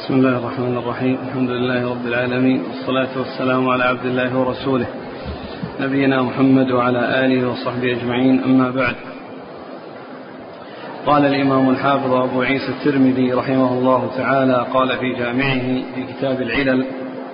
بسم الله الرحمن الرحيم. الحمد لله رب العالمين، والصلاة والسلام على عبد الله ورسوله نبينا محمد وعلى آله وصحبه أجمعين، أما بعد. قال الإمام الحافظ أبو عيسى الترمذي رحمه الله تعالى قال في جامعه في كتاب العلل،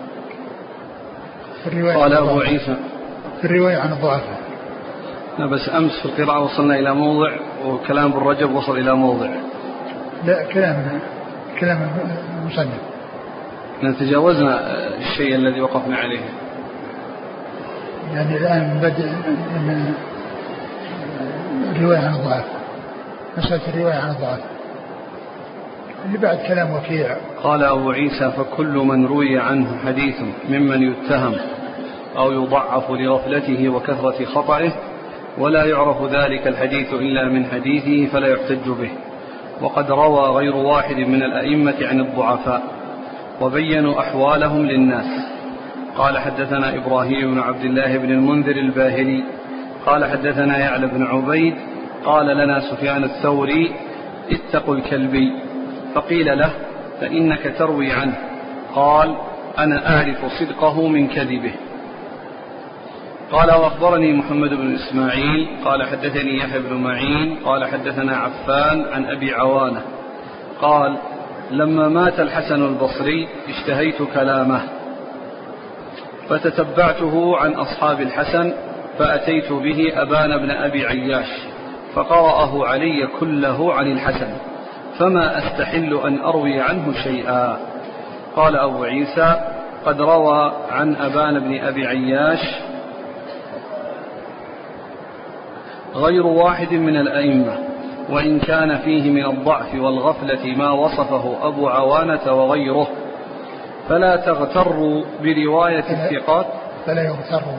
قال أبو عيسى في الرواية عن الضعفاء. بس أمس في القراءة وصلنا إلى موضع، وكلام ابن رجب وصل إلى موضع. لا، كلام المصنف. تجاوزنا الشيء الذي وقفنا عليه، يعني الآن بدأ من الرواية عن الضعف، مسألة الرواية عن الضعف اللي بعد كلام وكيع. قال أبو عيسى: فكل من روي عنه حديث ممن يتهم أو يضعف لغفلته وكثرة خطئه ولا يعرف ذلك الحديث إلا من حديثه فلا يحتج به. وقد روى غير واحد من الأئمة عن الضعفاء وبينوا أحوالهم للناس. قال: حدثنا إبراهيم بن عبد الله بن المنذر الباهلي قال: حدثنا يعلى بن عبيد قال: لنا سفيان الثوري: اتقوا الكلبي. فقيل له: فإنك تروي عنه. قال: أنا أعرف صدقه من كذبه. قال: وأخبرني محمد بن إسماعيل قال: حدثني يحيى بن معين قال: حدثنا عفان عن أبي عوانة قال: لما مات الحسن البصري اشتهيت كلامه فتتبعته عن أصحاب الحسن فأتيت به أبان بن أبي عياش فقرأه علي كله عن الحسن فما أستحل أن أروي عنه شيئا. قال أبو عيسى: قد روى عن أبان بن أبي عياش غير واحد من الأئمة، وإن كان فيه من الضعف والغفلة ما وصفه أبو عوانة وغيره، فلا تغتروا برواية الثقات. فلا يغتروا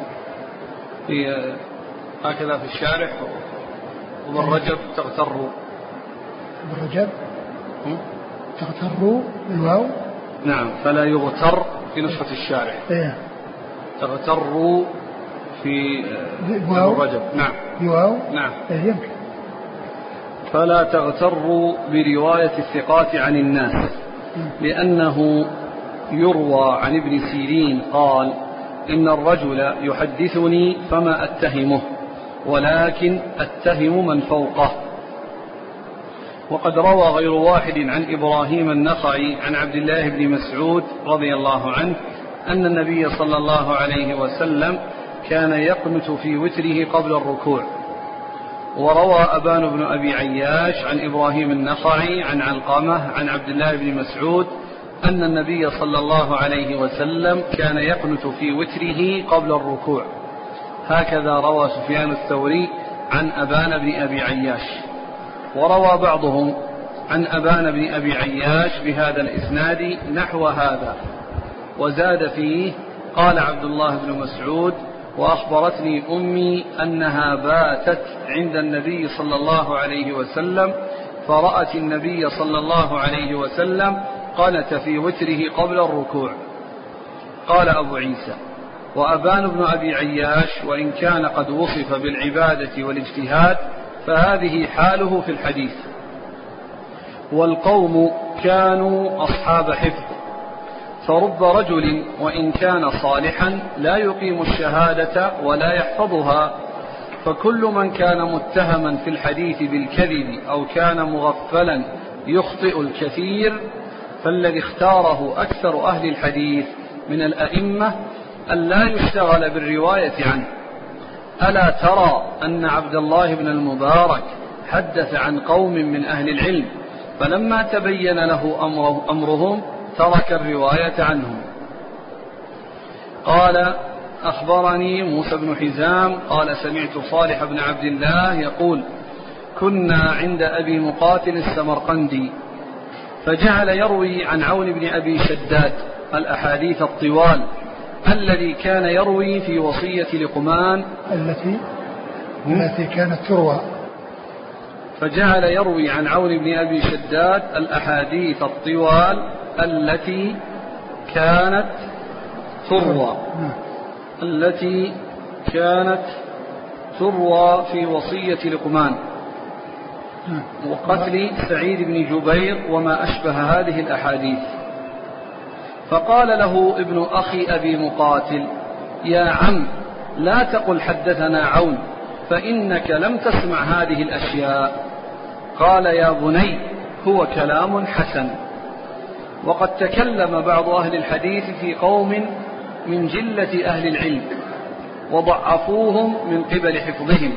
هكذا في الشارح، وابن رجب تغتروا. ابن رجب تغتروا بالواو. نعم، فلا يغتر في نسخة الشارح. تغتروا في ابن رجب. نعم يواو. نعم يمكن. فلا تغتروا برواية الثقات عن الناس، لأنه يروى عن ابن سيرين قال: إن الرجل يحدثني فما أتهمه ولكن أتهم من فوقه. وقد روى غير واحد عن إبراهيم النخعي عن عبد الله بن مسعود رضي الله عنه أن النبي صلى الله عليه وسلم كان يقنت في وتره قبل الركوع. وروى أبان بن أبي عياش عن إبراهيم النخعي عن علقمة عن عبد الله بن مسعود أن النبي صلى الله عليه وسلم كان يقنت في وتره قبل الركوع. هكذا روى سفيان الثوري عن أبان بن أبي عياش. وروى بعضهم عن أبان بن أبي عياش بهذا الإسناد نحو هذا، وزاد فيه: قال عبد الله بن مسعود: وأخبرتني أمي أنها باتت عند النبي صلى الله عليه وسلم فرأت النبي صلى الله عليه وسلم قنت في وتره قبل الركوع. قال أبو عيسى: وأبان بن أبي عياش وإن كان قد وصف بالعبادة والاجتهاد فهذه حاله في الحديث، والقوم كانوا أصحاب حفظ، فرب رجل وإن كان صالحا لا يقيم الشهادة ولا يحفظها. فكل من كان متهما في الحديث بالكذب أو كان مغفلا يخطئ الكثير، فالذي اختاره أكثر أهل الحديث من الأئمة أن لا يشتغل بالرواية عنه. ألا ترى أن عبد الله بن المبارك حدث عن قوم من أهل العلم فلما تبين له أمرهم ترك الرواية عنهم. قال: أخبرني موسى بن حزام قال: سمعت صالح بن عبد الله يقول: كنا عند أبي مقاتل السمرقندي فجعل يروي عن عون بن أبي شداد الأحاديث الطوال الذي كان يروي في وصية لقمان التي كانت تروى. فجعل يروي عن عون بن أبي شداد الأحاديث الطوال التي كانت تروى في وصية لقمان وقتل سعيد بن جبير وما أشبه هذه الأحاديث. فقال له ابن أخي أبي مقاتل: يا عم، لا تقل حدثنا عون، فإنك لم تسمع هذه الأشياء. قال: يا بني، هو كلام حسن. وقد تكلم بعض أهل الحديث في قوم من جلة أهل العلم وضعفوهم من قبل حفظهم،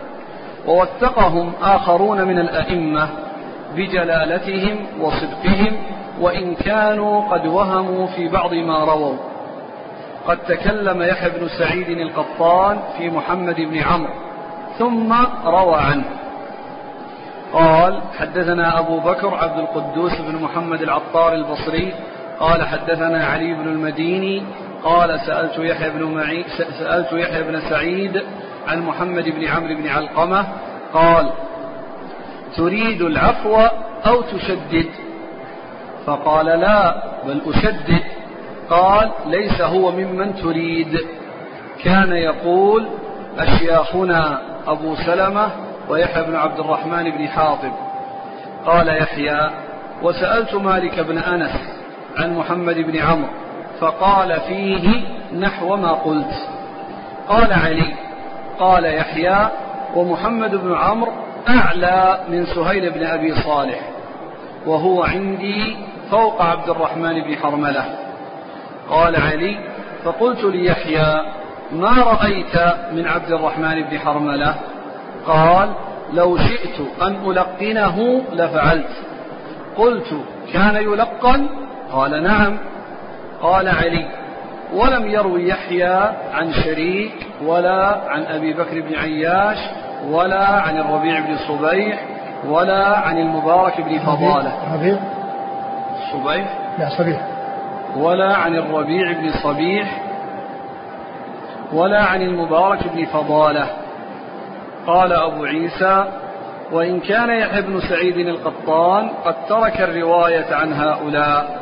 ووثقهم آخرون من الأئمة بجلالتهم وصدقهم، وإن كانوا قد وهموا في بعض ما رووا. قد تكلم يحيى بن سعيد القطان في محمد بن عمرو ثم روى عنه قال: حدثنا أبو بكر عبد القدوس بن محمد العطار البصري قال: حدثنا علي بن المديني قال: سألت يحيى بن سعيد عن محمد بن عمرو بن علقمة قال: تريد العفو أو تشدد؟ فقال: لا، بل أشدد. قال: ليس هو ممن تريد، كان يقول أشياخنا أبو سلمة ويحيى بن عبد الرحمن بن حاطب. قال يحيى: وسألت مالك بن أنس عن محمد بن عمرو فقال فيه نحو ما قلت. قال علي: قال يحيى: ومحمد بن عمرو أعلى من سهيل بن أبي صالح، وهو عندي فوق عبد الرحمن بن حرملة. قال علي: فقلت ليحيى: ما رأيت من عبد الرحمن بن حرملة؟ قال: لو شئت أن ألقنه لفعلت. قلت: كان يلقن؟ قال: نعم. قال علي: ولم يروي يحيى عن شريك ولا عن أبي بكر بن عياش ولا عن الربيع بن صبيح ولا عن المبارك بن فضالة. صبيح؟ لا، صبيح. ولا عن الربيع بن صبيح ولا عن المبارك بن فضالة. قال أبو عيسى: وإن كان يحيى بن سعيد القطان قد ترك الرواية عن هؤلاء،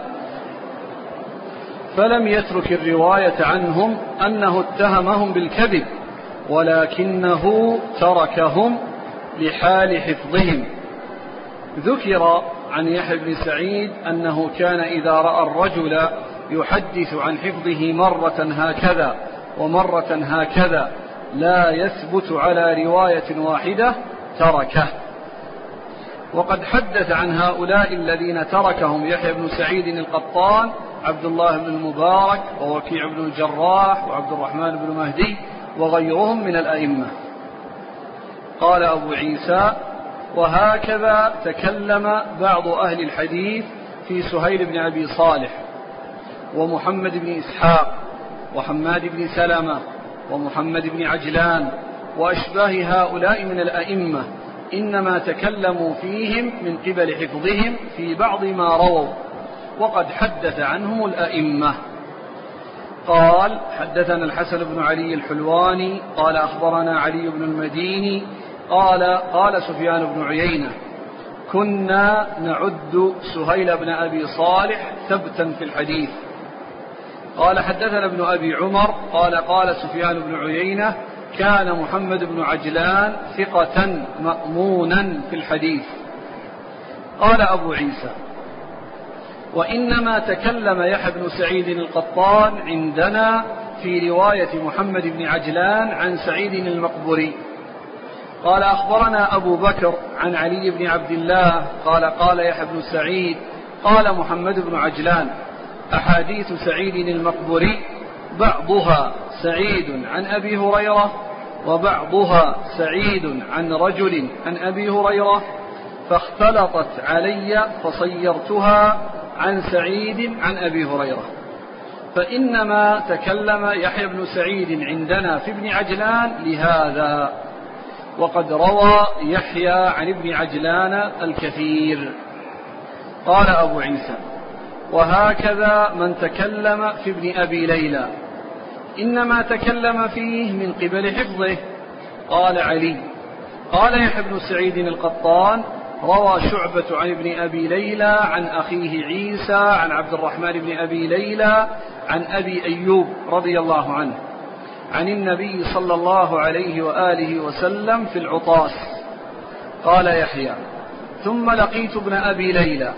فلم يترك الرواية عنهم أنه اتهمهم بالكذب، ولكنه تركهم لحال حفظهم. ذكر عن يحيى بن سعيد أنه كان إذا رأى الرجل يحدث عن حفظه مرة هكذا ومرة هكذا لا يثبت على رواية واحدة تركه. وقد حدث عن هؤلاء الذين تركهم يحيى بن سعيد القطان عبد الله بن المبارك ووكيع بن الجراح وعبد الرحمن بن مهدي وغيرهم من الأئمة. قال أبو عيسى: وهكذا تكلم بعض أهل الحديث في سهيل بن أبي صالح ومحمد بن إسحاق وحماد بن سلمة ومحمد بن عجلان وأشباه هؤلاء من الأئمة، إنما تكلموا فيهم من قبل حفظهم في بعض ما رووا، وقد حدث عنهم الأئمة. قال: حدثنا الحسن بن علي الحلواني قال: أخبرنا علي بن المديني قال سفيان بن عيينة: كنا نعد سهيل بن أبي صالح ثبتا في الحديث. قال: حدثنا ابن أبي عمر قال سفيان بن عيينة: كان محمد بن عجلان ثقة مأمونا في الحديث. قال أبو عيسى: وإنما تكلم يحيى بن سعيد القطان عندنا في رواية محمد بن عجلان عن سعيد المقبري. قال: أخبرنا أبو بكر عن علي بن عبد الله قال يحيى بن سعيد قال محمد بن عجلان: أحاديث سعيد المقبري بعضها سعيد عن أبي هريرة وبعضها سعيد عن رجل عن أبي هريرة، فاختلطت علي فصيرتها عن سعيد عن أبي هريرة. فإنما تكلم يحيى بن سعيد عندنا في ابن عجلان لهذا، وقد روى يحيى عن ابن عجلان الكثير. قال أبو عيسى: وهكذا من تكلم في ابن أبي ليلى إنما تكلم فيه من قبل حفظه. قال علي: قال يحيى بن سعيد القطان: روى شعبة عن ابن أبي ليلى عن أخيه عيسى عن عبد الرحمن بن أبي ليلى عن أبي أيوب رضي الله عنه عن النبي صلى الله عليه وآله وسلم في العطاس. قال يحيى: ثم لقيت ابن أبي ليلى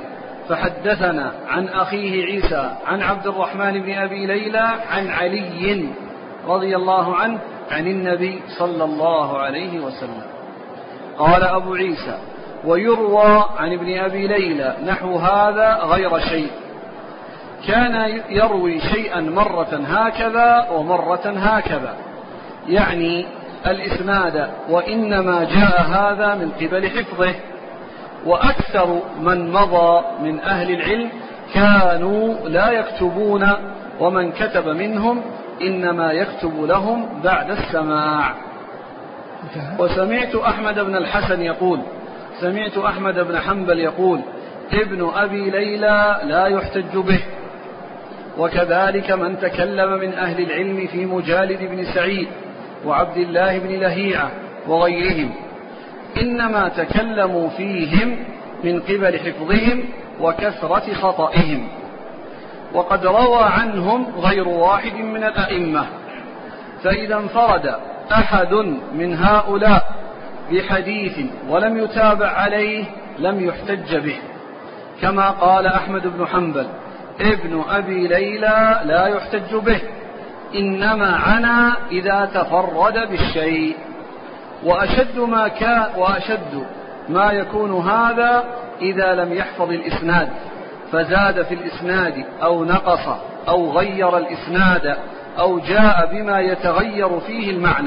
فحدثنا عن أخيه عيسى عن عبد الرحمن بن أبي ليلى عن علي رضي الله عنه عن النبي صلى الله عليه وسلم. قال أبو عيسى: ويروى عن ابن أبي ليلى نحو هذا غير شيء، كان يروي شيئا مرة هكذا ومرة هكذا، يعني الإسناد، وإنما جاء هذا من قبل حفظه. وأكثر من مضى من أهل العلم كانوا لا يكتبون، ومن كتب منهم إنما يكتب لهم بعد السماع. وسمعت أحمد بن الحسن يقول: سمعت أحمد بن حنبل يقول: ابن أبي ليلى لا يحتج به. وكذلك من تكلم من أهل العلم في مجالد بن سعيد وعبد الله بن لهيعة وغيرهم، إنما تكلموا فيهم من قبل حفظهم وكثرة خطئهم. وقد روى عنهم غير واحد من الأئمة، فإذا انفرد أحد من هؤلاء بحديث ولم يتابع عليه لم يحتج به، كما قال أحمد بن حنبل: ابن أبي ليلى لا يحتج به، إنما عنا إذا تفرد بالشيء. وأشد ما يكون هذا إذا لم يحفظ الإسناد فزاد في الإسناد أو نقص أو غير الإسناد أو جاء بما يتغير فيه المعنى.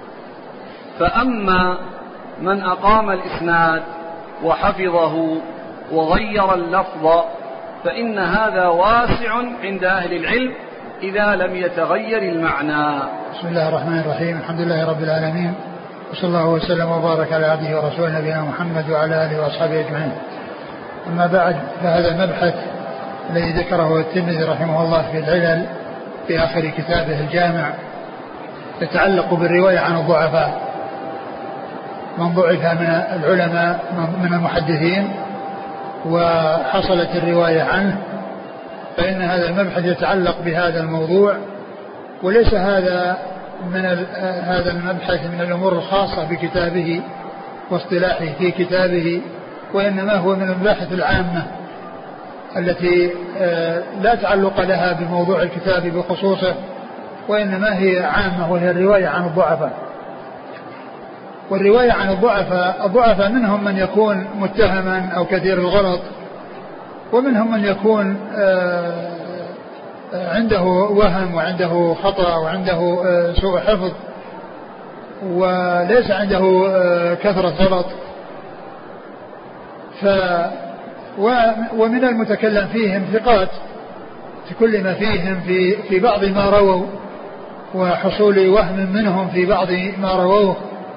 فأما من أقام الإسناد وحفظه وغير اللفظ فإن هذا واسع عند أهل العلم إذا لم يتغير المعنى. بسم الله الرحمن الرحيم. الحمد لله رب العالمين، وصلى الله وسلم وبارك على عبده ورسوله نبينا محمد وعلى آله وأصحابه أجمعين. أما بعد، فهذا المبحث الذي ذكره الترمذي رحمه الله في العلل في آخر كتابه الجامع يتعلق بالرواية عن الضعفاء، من ضعف من العلماء من المحدثين وحصلت الرواية عنه، فإن هذا المبحث يتعلق بهذا الموضوع، وليس هذا هذا المبحث من الأمور الخاصة بكتابه واصطلاحه في كتابه، وإنما هو من المباحث العامة التي لا تعلق لها بموضوع الكتاب بخصوصه، وإنما هي عامة، وهي الرواية عن الضعفاء. والرواية عن الضعفاء منهم من يكون متهما أو كثير الغلط، ومنهم من يكون عنده وهم وعنده خطأ وعنده سوء حفظ وليس عنده كثرة غلط. ومن المتكلم فيهم ثقات تكلم فيهم في بعض ما رووا وحصول وهم منهم في بعض ما رووه.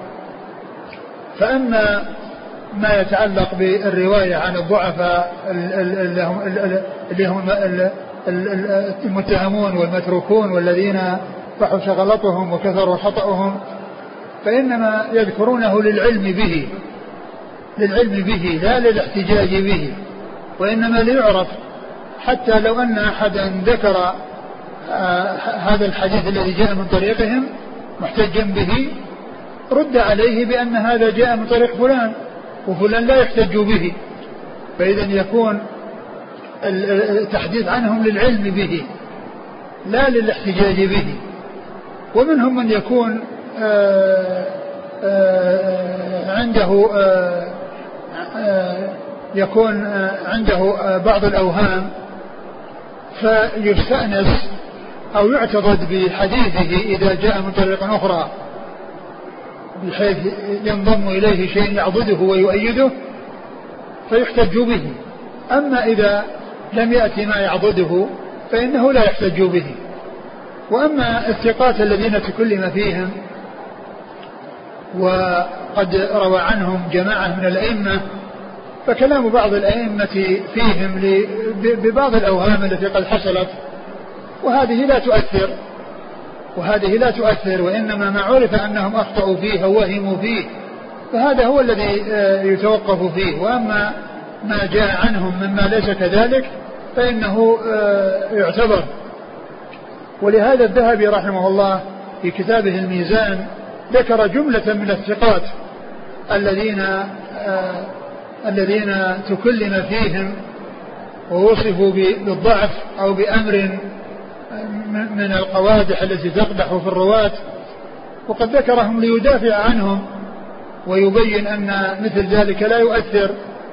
فأما ما يتعلق بالرواية عن الضعفاء اللي هم المتهمون والمتروكون والذين فحش غلطهم وكثر خطأهم، فإنما يذكرونه للعلم به لا للاحتجاج به، وإنما ليعرف، حتى لو أن أحدا ذكر هذا الحديث الذي جاء من طريقهم محتجا به رد عليه بأن هذا جاء من طريق فلان وفلان لا يحتج به، فإذا يكون التحديث عنهم للعلم به لا للاحتجاج به. ومنهم من يكون عنده بعض الأوهام فيستأنس أو يعتضد بحديثه إذا جاء من طريق أخرى بحيث ينضم إليه شيء يعضده ويؤيده فيحتج به. أما إذا لم يأتي ما يعضده فإنه لا يحتج به. وأما الثقات الذين تكلم فيهم وقد روى عنهم جماعة من الأئمة، فكلام بعض الأئمة فيهم ببعض الأوهام التي قد حصلت، وهذه لا تؤثر، وإنما ما عرف أنهم أخطأوا فيه أو وهموا فيه فهذا هو الذي يتوقف فيه. وأما ما جاء عنهم مما ليس كذلك فإنه يعتبر. ولهذا الذهبي رحمه الله في كتابه الميزان ذكر جملة من الثقات الذين تكلم فيهم ووصفوا بالضعف أو بأمر من القوادح التي تقدح في الرواة، وقد ذكرهم ليدافع عنهم ويبين أن مثل ذلك لا يؤثر،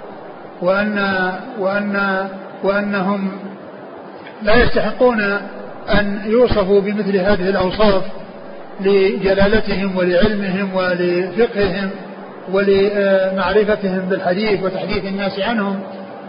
وأنهم لا يستحقون أن يوصفوا بمثل هذه الأوصاف لجلالتهم ولعلمهم ولفقههم ولمعرفتهم بالحديث وتحديث الناس عنهم.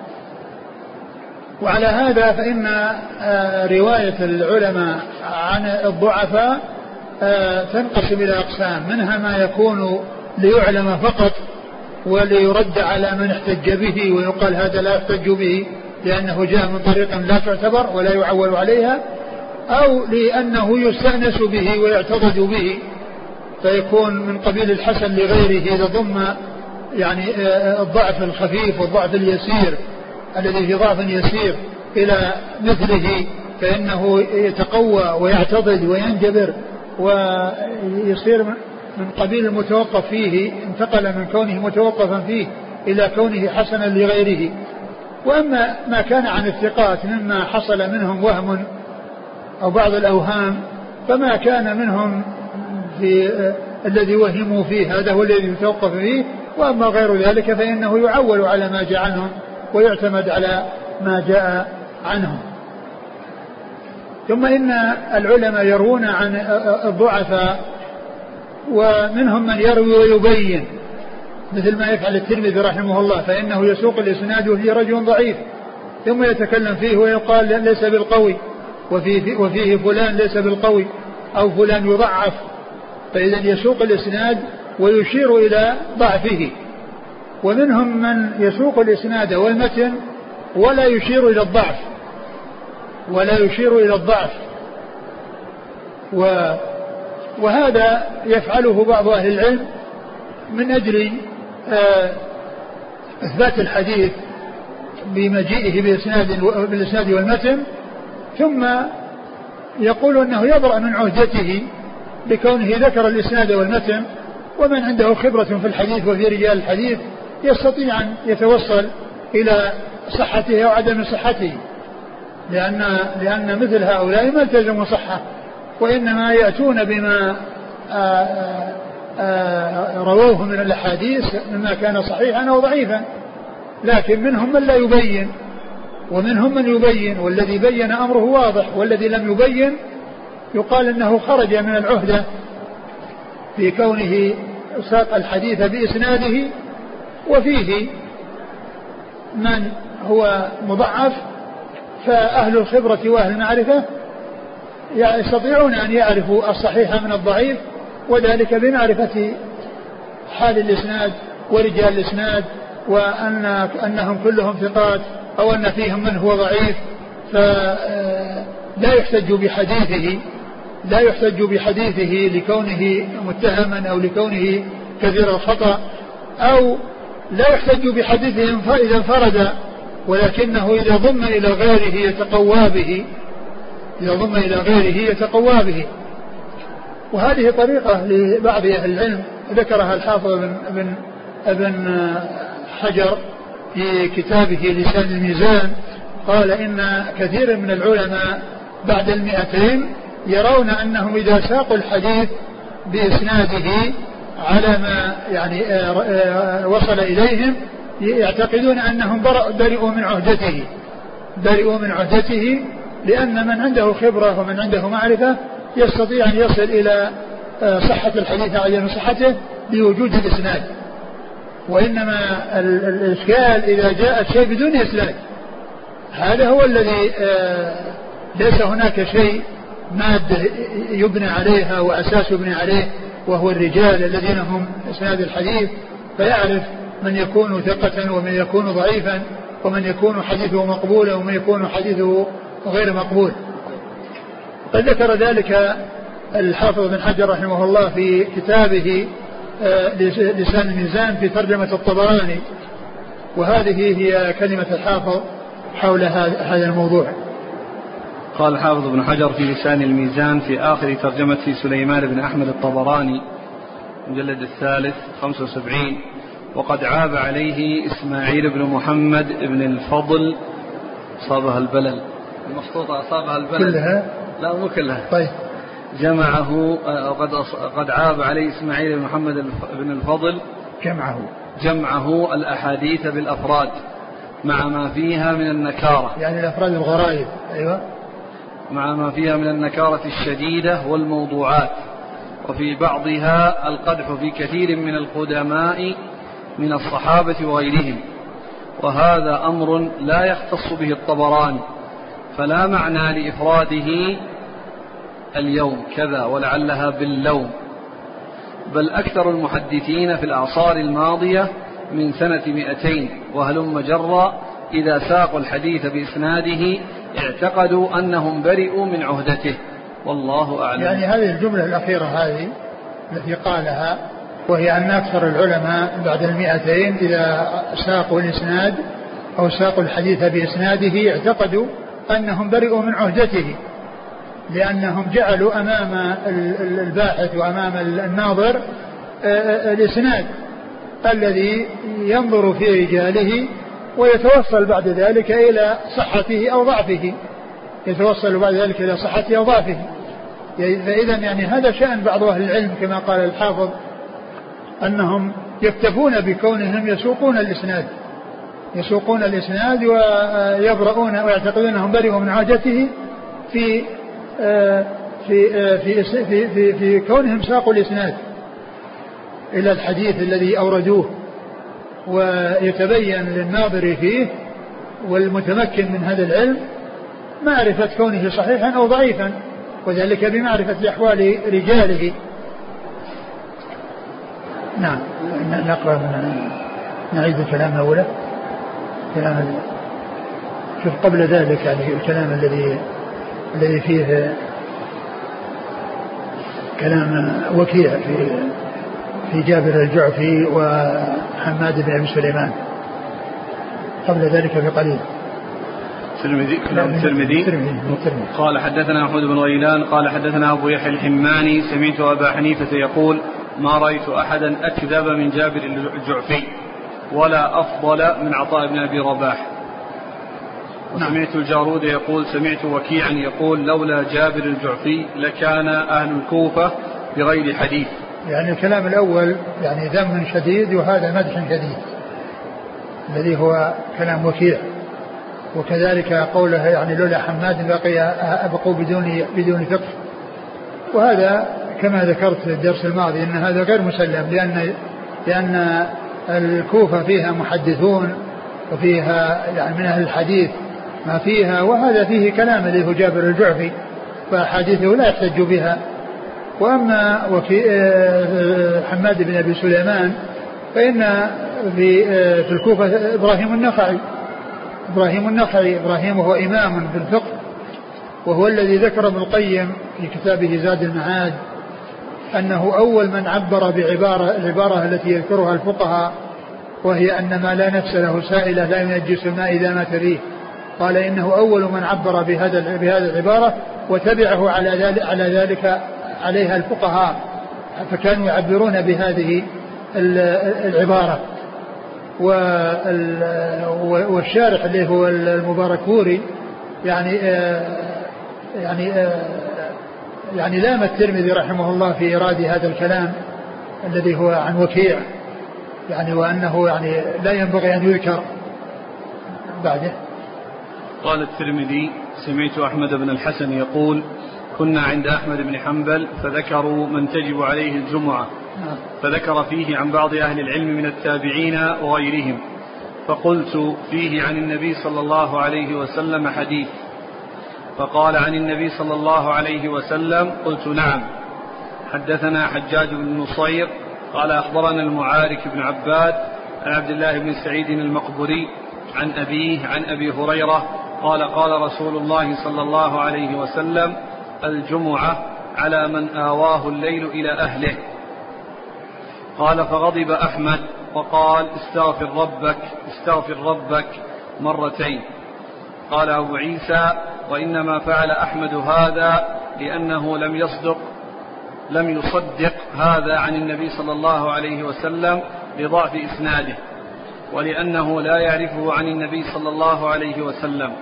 وعلى هذا فإن رواية العلماء عن الضعفاء تنقسم إلى أقسام، منها ما يكون ليعلم فقط وليرد على من احتج به ويقال هذا لا يحتج به لأنه جاء من طريق لا تعتبر ولا يعول عليها، أو لأنه يستأنس به ويعتضد به فيكون من قبيل الحسن لغيره إذا ضم يعني الضعف الخفيف والضعف اليسير الذي في ضعف يسير إلى مثله فإنه يتقوى ويعتضد وينجبر ويصير من قبيل المتوقف فيه، انتقل من كونه متوقفا فيه إلى كونه حسنا لغيره. وأما ما كان عن الثقات مما حصل منهم وهم أو بعض الأوهام فما كان منهم في الذي وهموا فيه هذا هو الذي يتوقف فيه، وأما غير ذلك فإنه يعول على ما جاء عنهم ويعتمد على ما جاء عنهم. ثم إن العلماء يروون عن الضعفاء ومنهم من يروي ويبين مثل ما يفعل الترمذي رحمه الله، فإنه يسوق الإسناد وفيه رجل ضعيف ثم يتكلم فيه ويقال ليس بالقوي وفيه فلان ليس بالقوي أو فلان يضعف، فإذا يسوق الإسناد ويشير إلى ضعفه. ومنهم من يسوق الإسناد والمتن ولا يشير إلى الضعف وهذا يفعله بعض أهل العلم من أجل إثبات الحديث بمجيئه بالإسناد والمتن، ثم يقول أنه يبرأ من عهدته بكونه ذكر الإسناد والمتن، ومن عنده خبرة في الحديث وفي رجال الحديث يستطيع أن يتوصل إلى صحته أو عدم صحته، لأن مثل هؤلاء ما التزموا صحة وإنما يأتون بما رووه من الأحاديث مما كان صحيحا أو ضعيفا. لكن منهم من لا يبين ومنهم من يبين، والذي بين أمره واضح والذي لم يبين يقال أنه خرج من العهدة في كونه ساق الحديث بإسناده. وفيه من هو مضعف فأهل الخبرة وأهل المعرفة يستطيعون أن يعرفوا الصحيح من الضعيف، وذلك بمعرفة حال الإسناد ورجال الإسناد وأنهم كلهم ثقات أو أن فيهم من هو ضعيف، فلا يحتج بحديثه لكونه متهما أو لكونه كثير الخطأ، أو لا يحتج بحديثه إذا انفرد، ولكنه إذا ضم إلى غيره يتقوى به. وهذه طريقة لبعض أهل العلم ذكرها الحافظ ابن حجر في كتابه لسان الميزان، قال إن كثير من العلماء بعد 200 يرون أنهم إذا ساقوا الحديث بإسناده على ما يعني وصل إليهم يعتقدون أنهم برئوا من عهدته، لأن من عنده خبرة ومن عنده معرفة يستطيع أن يصل إلى صحة الحديث عدم صحته بوجود الإسناد. وإنما الإشكال إذا جاء الشيء بدون إسناد، هذا هو الذي ليس هناك شيء مادة يبنى عليها وأساس يبنى عليه، وهو الرجال الذين هم إسناد الحديث، فيعرف من يكون ثقة ومن يكون ضعيفا ومن يكون حديثه مقبولا ومن يكون حديثه غير مقبول. قد ذكر ذلك الحافظ بن حجر رحمه الله في كتابه لسان الميزان في ترجمة الطبراني، وهذه هي كلمة الحافظ حول هذا الموضوع. قال الحافظ بن حجر في لسان الميزان في آخر ترجمة سليمان بن أحمد الطبراني مجلد 3 75: وقد عاب عليه إسماعيل بن محمد بن الفضل أصابها البلل، المخطوطة أصابها البلل كلها؟ لا مو كلها. طيب. جمعه قد عاب عليه إسماعيل بن محمد بن الفضل جمعه الأحاديث بالأفراد مع ما فيها من النكارة، يعني الأفراد الغرائب. أيوة. مع ما فيها من النكارة الشديدة والموضوعات، وفي بعضها القدح في كثير من القدماء من الصحابة وغيرهم، وهذا أمر لا يختص به الطبراني، فلا معنى لإفراده اليوم كذا ولعلها باللوم، بل أكثر المحدثين في الأعصار الماضية من سنة 200 وهلم جرا إذا ساقوا الحديث بإسناده اعتقدوا أنهم برئوا من عهدته، والله أعلم. يعني هذه الجملة الأخيرة هذه التي قالها، وهي أن أكثر العلماء بعد 200 إذا ساقوا الإسناد أو ساقوا الحديث بإسناده اعتقدوا أنهم برئوا من عهدته، لأنهم جعلوا أمام الباحث وأمام الناظر الإسناد الذي ينظر في رجاله ويتوصل بعد ذلك إلى صحته أو ضعفه، فإذا يعني هذا شأن بعض أهل العلم كما قال الحافظ، أنهم يكتفون بكونهم يسوقون الإسناد ويبرؤون ويعتقدون أنهم برئوا من عادته في كونهم ساقوا الإسناد إلى الحديث الذي أوردوه، ويتبين للناظر فيه والمتمكن من هذا العلم معرفة كونه صحيحا أو ضعيفا، وذلك بمعرفة أحوال رجاله. نعم. نقرأ نعيد الكلام أولا. شوف قبل ذلك يعني الكلام الذي فيه كلام وكيع في جابر الجعفي وحماد بن أبي سليمان، قبل ذلك بقليل. الترمذي قال حدثنا أحمد بن غيلان قال حدثنا أبو يحيى الحماني سمعت أبا حنيفة يقول ما رأيت أحدا أكذب من جابر الجعفي ولا أفضل من عطاء بن أبي رباح. وسمعت الجارود يقول سمعت وكيعا يقول لولا جابر الجعفي لكان أهل الكوفة بغير حديث. يعني الكلام الأول يعني ذم شديد، وهذا مدح شديد الذي هو كلام وكيع، وكذلك قوله يعني لولا حماد بقي أبقوا بدون فقه، وهذا كما ذكرت في الدرس الماضي أن هذا غير مسلم، لأن الكوفة فيها محدثون وفيها يعني من أهل الحديث ما فيها، وهذا فيه كلام الذي هو جابر الجعفي فحديثه لا يحتج بها. وأما حماد بن أبي سليمان فإن في الكوفة إبراهيم النخعي وهو إمام في الفقه، وهو الذي ذكر ابن القيم في كتابه زاد المعاد أنه أول من عبر العبارة التي يذكرها الفقهاء، وهي أن ما لا نفس له سائلة لا ينجس الماء إذا مات فيه. قال إنه أول من عبر بهذا العبارة، وتبعه على ذلك عليها الفقهاء، فكانوا يعبرون بهذه العبارة. والشارح اللي هو المباركوري يعني لام الترمذي رحمه الله في إيراد هذا الكلام الذي هو عن وكيع، يعني وأنه يعني لا ينبغي أن يذكر بعده. قال الترمذي سمعت أحمد بن الحسن يقول كنا عند أحمد بن حنبل فذكروا من تجب عليه الجمعة، فذكر فيه عن بعض أهل العلم من التابعين وغيرهم، فقلت فيه عن النبي صلى الله عليه وسلم حديث، فقال عن النبي صلى الله عليه وسلم، قلت نعم. حدثنا حجاج بن نصير قال أخبرنا المعارك بن عباد عن عبد الله بن سعيد المقبري عن أبيه عن أبي هريرة قال قال رسول الله صلى الله عليه وسلم الجمعة على من آواه الليل إلى أهله. قال فغضب أحمد وقال استغفر ربك مرتين. قال أبو عيسى وإنما فعل أحمد هذا لأنه لم يصدق هذا عن النبي صلى الله عليه وسلم لضعف إسناده، ولأنه لا يعرفه عن النبي صلى الله عليه وسلم،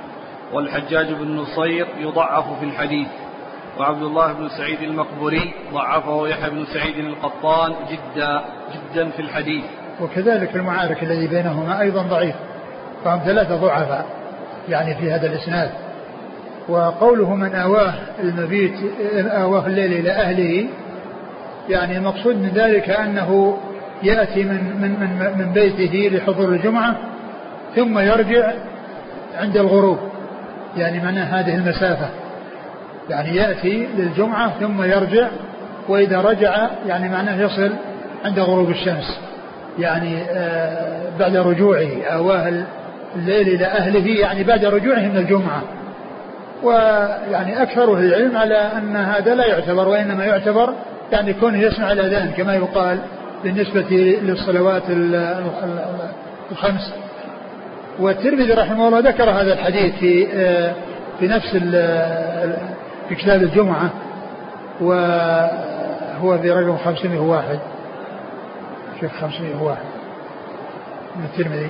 والحجاج بن نصير يضعف في الحديث، وعبد الله بن سعيد المقبري ضعفه يحيى بن سعيد القطان جدا في الحديث. وكذلك المعارك الذي بينهما أيضا ضعيف، فهم 3 ضعفاء يعني في هذا الإسناد. وقوله من آواه المبيت آواه الليل إلى أهله، يعني المقصود من ذلك أنه يأتي من بيته لحضور الجمعة ثم يرجع عند الغروب، يعني معنى هذه المسافة، يعني يأتي للجمعة ثم يرجع، وإذا رجع يعني معناه يصل عند غروب الشمس، يعني بعد رجوعه آواه الليل إلى أهله، يعني بعد رجوعه من الجمعة. ويعني أكثر العلم على أن هذا لا يعتبر، وإنما يعتبر يعني كونه يسمع الأذان كما يقال بالنسبة للصلوات الخمس. والترمذي رحمه الله ذكر هذا الحديث في نفس في كتاب الجمعة، وهو في رقم 501 شوف 501 من الترمذي.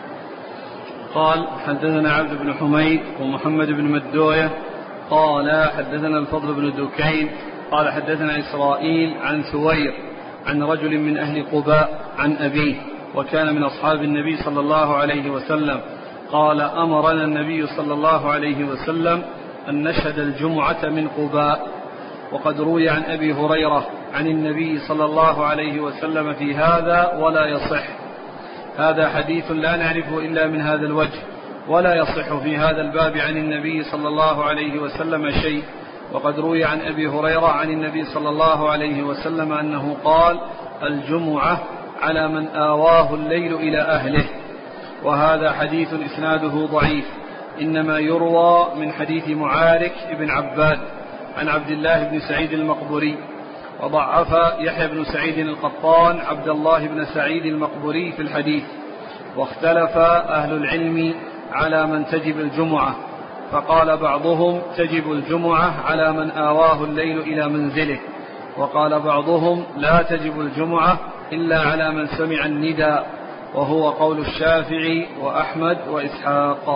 قال حدثنا عبد بن حميد ومحمد بن مدوية قال حدثنا الفضل بن دكين قال حدثنا إسرائيل عن ثوير عن رجل من أهل قباء عن أبيه وكان من أصحاب النبي صلى الله عليه وسلم قال أمرنا النبي صلى الله عليه وسلم أن نشهد الجمعة من قباء. وقد روي عن أبي هريرة عن النبي صلى الله عليه وسلم في هذا ولا يصح. هذا حديث لا نعرفه إلا من هذا الوجه، ولا يصح في هذا الباب عن النبي صلى الله عليه وسلم شيء. وقد روي عن أبي هريرة عن النبي صلى الله عليه وسلم أنه قال الجمعة على من آواه الليل إلى أهله. وهذا حديث إسناده ضعيف، إنما يروى من حديث معارك بن عباد عن عبد الله بن سعيد المقبري. وضعف يحيى بن سعيد القطان عبد الله بن سعيد المقبري في الحديث. واختلف أهل العلم على من تجب الجمعة، فقال بعضهم تجب الجمعة على من آواه الليل إلى منزله، وقال بعضهم لا تجب الجمعة إلا على من سمع النداء، وهو قول الشافعي وأحمد وإسحاق.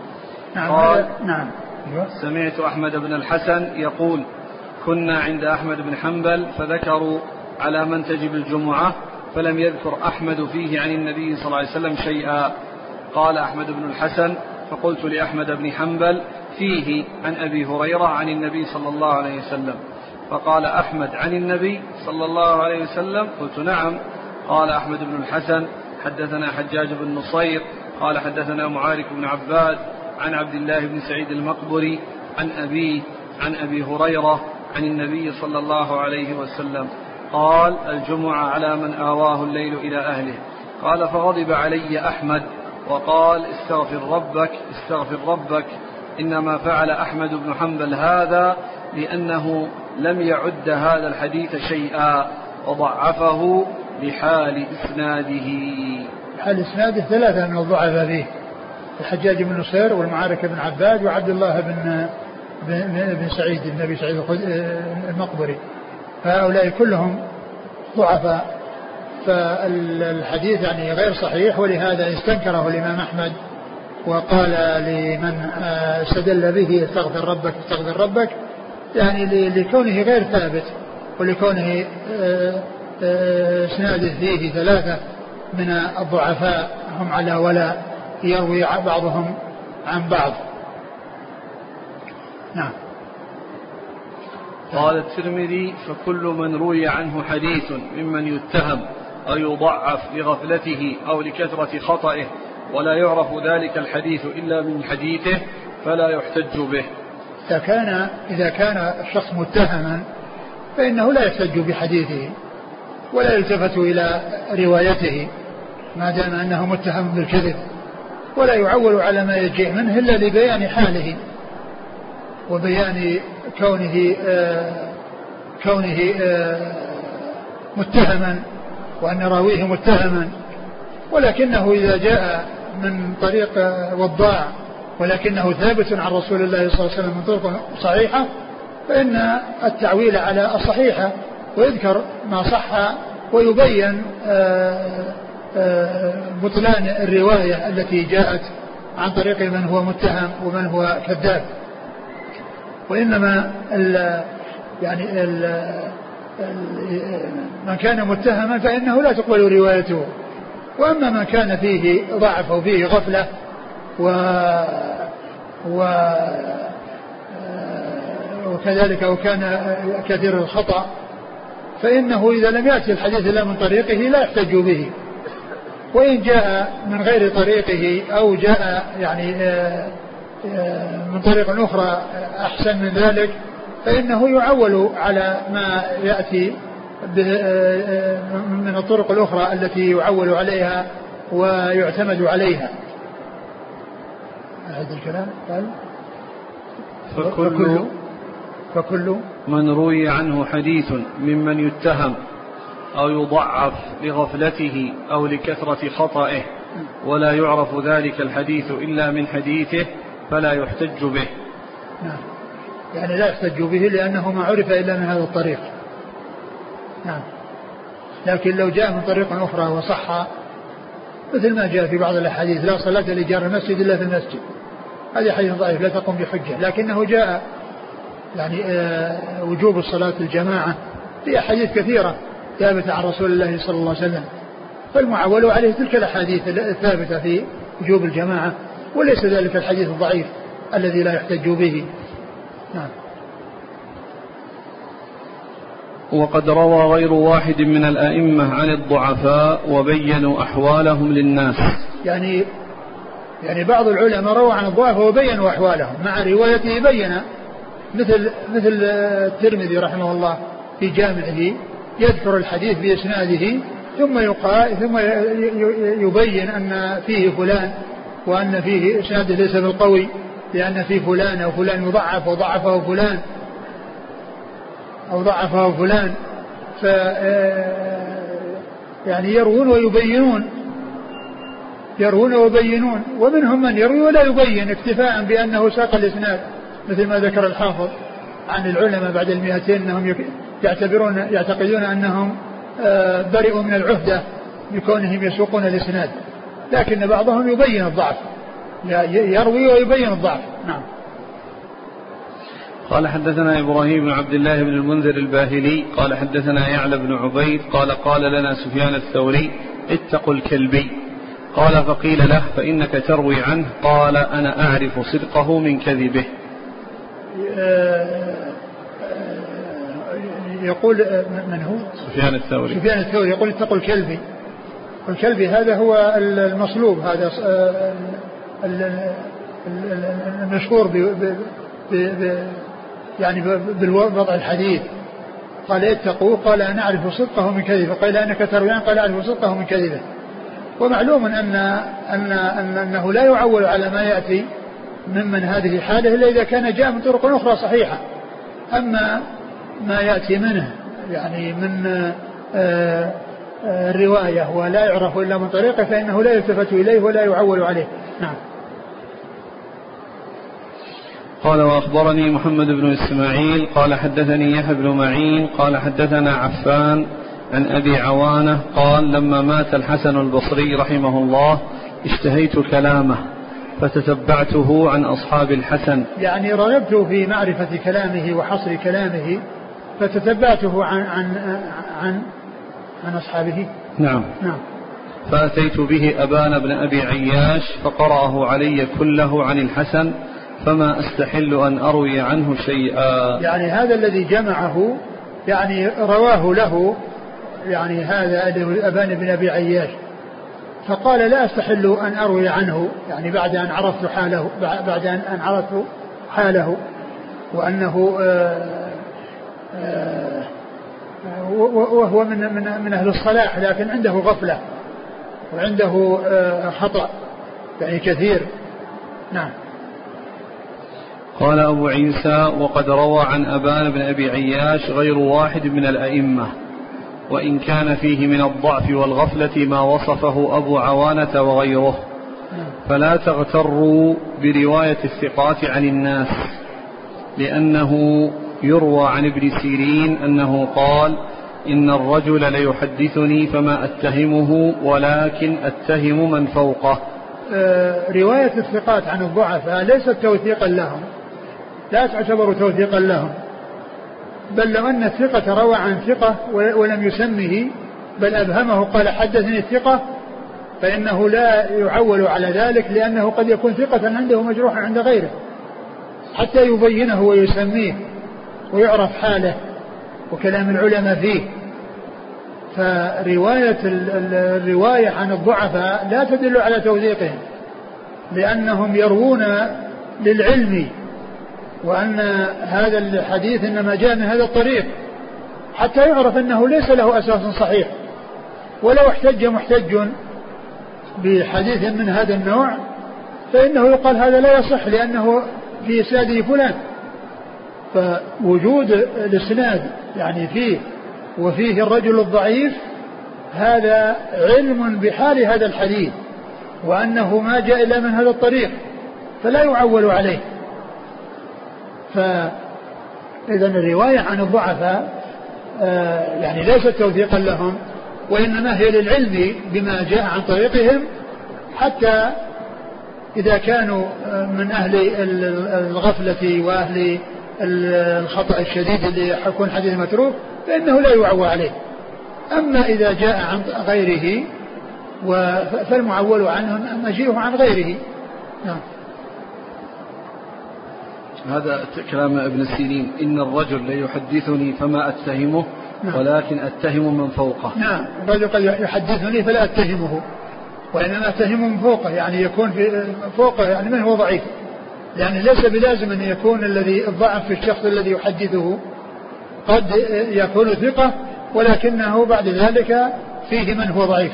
قال نعم. سمعت أحمد بن الحسن يقول كنا عند أحمد بن حنبل فذكروا على من تجب الجمعة، فلم يذكر أحمد فيه عن النبي صلى الله عليه وسلم شيئا. قال أحمد بن الحسن فقلت لأحمد بن حنبل فيه عن أبي هريرة عن النبي صلى الله عليه وسلم. فقال أحمد عن النبي صلى الله عليه وسلم؟ قلت نعم. قال أحمد بن الحسن حدثنا حجاج بن نصير قال حدثنا معارك بن عباد عن عبد الله بن سعيد المقبري عن أبيه عن أبي هريرة عن النبي صلى الله عليه وسلم قال الجمعة على من آواه الليل إلى أهله. قال فغضب علي أحمد وقال استغفر ربك إنما فعل أحمد بن حنبل هذا لأنه لم يعد هذا الحديث شيئا وضعفه لحال إسناده. حال إسناده 3 من الضعفاء فيه، الحجاج بن نصير والمعارك بن عباد وعبد الله بن سعيد النبي سعيد المقبري، فهؤلاء كلهم ضعفاء، فالحديث يعني غير صحيح، ولهذا استنكره الإمام أحمد وقال لمن استدل به استغفر ربك يعني لكونه غير ثابت، ولكونه اسناده فيه 3 من الضعفاء هم على ولا يروي بعضهم عن بعض. نعم. قال الترمذي فكل من روي عنه حديث ممن يتهم أو يضعف لغفلته أو لكثرة خطئه ولا يعرف ذلك الحديث إلا من حديثه فلا يحتج به. إذا كان الشخص متهما فإنه لا يحتج بحديثه ولا يلتفت إلى روايته ما دام أنه متهم بالكذب، ولا يعول على ما يجيء منه إلا لبيان حاله وبيان كونه متهما وأن راويه متهما. ولكنه إذا جاء من طريق وضاع ولكنه ثابت عن رسول الله صلى الله عليه وسلم من طرق صحيحة فإن التعويل على الصحيحة ويذكر ما صح ويبين بطلان الرواية التي جاءت عن طريق من هو متهم ومن هو كذاب. وإنما من كان متهما فإنه لا تقبل روايته، وأما من كان فيه ضعف أو فيه غفلة وكذلك وكان كثير الخطأ فإنه إذا لم يأتي الحديث إلا من طريقه لا يحتج به، وإن جاء من غير طريقه أو جاء من طريق أخرى أحسن من ذلك فإنه يعول على ما يأتي من الطرق الأخرى التي يعول عليها ويعتمد عليها. هذا الكلام قال فكل من روي عنه حديث ممن يتهم أو يضعف لغفلته أو لكثرة خطئه ولا يعرف ذلك الحديث إلا من حديثه فلا يحتج به. نعم، يعني لا يحتج به لأنه ما عرف إلا من هذا الطريق. نعم، لكن لو جاء من طريق أخرى وصح مثل ما جاء في بعض الأحاديث لا صلاة لجار المسجد إلا في المسجد، هذا حديث ضعيف لا تقوم بحجة، لكنه جاء وجوب الصلاة الجماعة في أحاديث كثيرة ثابتة عن رسول الله صلى الله عليه وسلم، فالمعول عليه تلك الأحاديث الثابتة في وجوب الجماعة وليس ذلك الحديث الضعيف الذي لا يحتج به. نعم. وقد روى غير واحد من الأئمة عن الضعفاء وبينوا أحوالهم للناس. يعني بعض العلماء روى عن الضعفاء وبينوا أحوالهم مع روايته بين، مثل الترمذي رحمه الله في جامعه يذكر الحديث بإسناده ثم يبين أن فيه فلان وأن فيه إسناده ليس بالقوي لأن فيه فلان أو فلان يضعف وضعفه فلان أو ضعفه فلان، يروون ويبينون ومنهم من يروي ولا يبين اكتفاء بأنه ساق الإسناد، مثل ما ذكر الحافظ عن العلماء بعد 200 أنهم يعتقدون أنهم برئوا من العهدة بكونهم يسوقون الإسناد، لكن بعضهم يبين الضعف، يروي ويبين الضعف. نعم. قال حدثنا إبراهيم بن عبد الله بن المنذر الباهلي قال حدثنا يعلى بن عبيد قال لنا سفيان الثوري اتقوا الكلبي، قال فقيل له فإنك تروي عنه، قال أنا أعرف صدقه من كذبه. يقول من هو؟ سفيان الثوري يقول اتقوا الكلبي، والكلبي هذا هو المصلوب، هذا المشهور بالوضع الحديث. قال اتقوا، قال أنا أعرف صدقه من كذبه، قال أنك ترويان، قال أعرف صدقه من كذبه. ومعلوم أنه لا يعول على ما يأتي ممن هذه حاله إلا إذا كان جاء من طرق أخرى صحيحة، أما ما يأتي منه من الرواية ولا يعرف إلا من طريقه فإنه لا يلتفت إليه ولا يعول عليه. نعم. قال وأخبرني محمد بن إسماعيل قال حدثني يحيى بن معين قال حدثنا عفان عن أبي عوانة قال لما مات الحسن البصري رحمه الله اشتهيت كلامه فتتبعته عن أصحاب الحسن، رغبت في معرفة كلامه وحصر كلامه فتتبعته عن أصحابه. نعم. فأتيت به أبان بن أبي عياش فقرأه علي كله عن الحسن فما أستحل أن أروي عنه شيئا. هذا الذي جمعه رواه له هذا أبان بن أبي عياش، فقال لا أستحل أن أروي عنه بعد أن عرفت حاله وأنه وهو من أهل الصلاح، لكن عنده غفلة وعنده خطأ كثير. نعم. قال أبو عيسى وقد روى عن أبان بن أبي عياش غير واحد من الأئمة، وإن كان فيه من الضعف والغفلة ما وصفه أبو عوانة وغيره، فلا تغتروا برواية الثقات عن الناس، لأنه يروى عن ابن سيرين أنه قال إن الرجل ليحدثني فما أتهمه ولكن أتهم من فوقه، رواية الثقات عن الضعفاء ليست توثيقا لهم، لا تعتبر توثيقا لهم، بل لو أن الثقة روى عن ثقة ولم يسمه بل أبهمه قال حدثني الثقة فإنه لا يعول على ذلك، لأنه قد يكون ثقة عنده مجروحا عند غيره حتى يبينه ويسميه ويعرف حاله وكلام العلماء فيه. فرواية الرواية عن الضعفاء لا تدل على توثيقهم، لأنهم يروون للعلم، وأن هذا الحديث إنما جاء من هذا الطريق حتى يعرف أنه ليس له أساس صحيح. ولو احتج محتج بحديث من هذا النوع فإنه يقال هذا لا يصح لأنه في إسناده فلان. فوجود الإسناد يعني فيه وفيه الرجل الضعيف هذا علم بحال هذا الحديث وأنه ما جاء إلا من هذا الطريق فلا يعول عليه. فإذا الرواية عن الضعفاء يعني ليست توثيقا لهم، وإنما هي للعلم بما جاء عن طريقهم، حتى إذا كانوا من أهل الغفلة وأهل الخطأ الشديد اللي يكون حديث متروك فإنه لا يعول عليه. أما إذا جاء عن غيره فالمعول عنه مجيء عن غيره. نعم. هذا كلام ابن سيرين: إن الرجل ليحدثني فما أتهمه ولكن أتهم من فوقه. نعم، الرجل قد يحدثني فلا أتهمه وإنما أتهم من فوقه، يعني يكون في فوقه يعني من هو ضعيف، يعني ليس بلازم أن يكون الذي الضعف في الشخص الذي يحدثه، قد يكون ثقة ولكنه بعد ذلك فيه من هو ضعيف.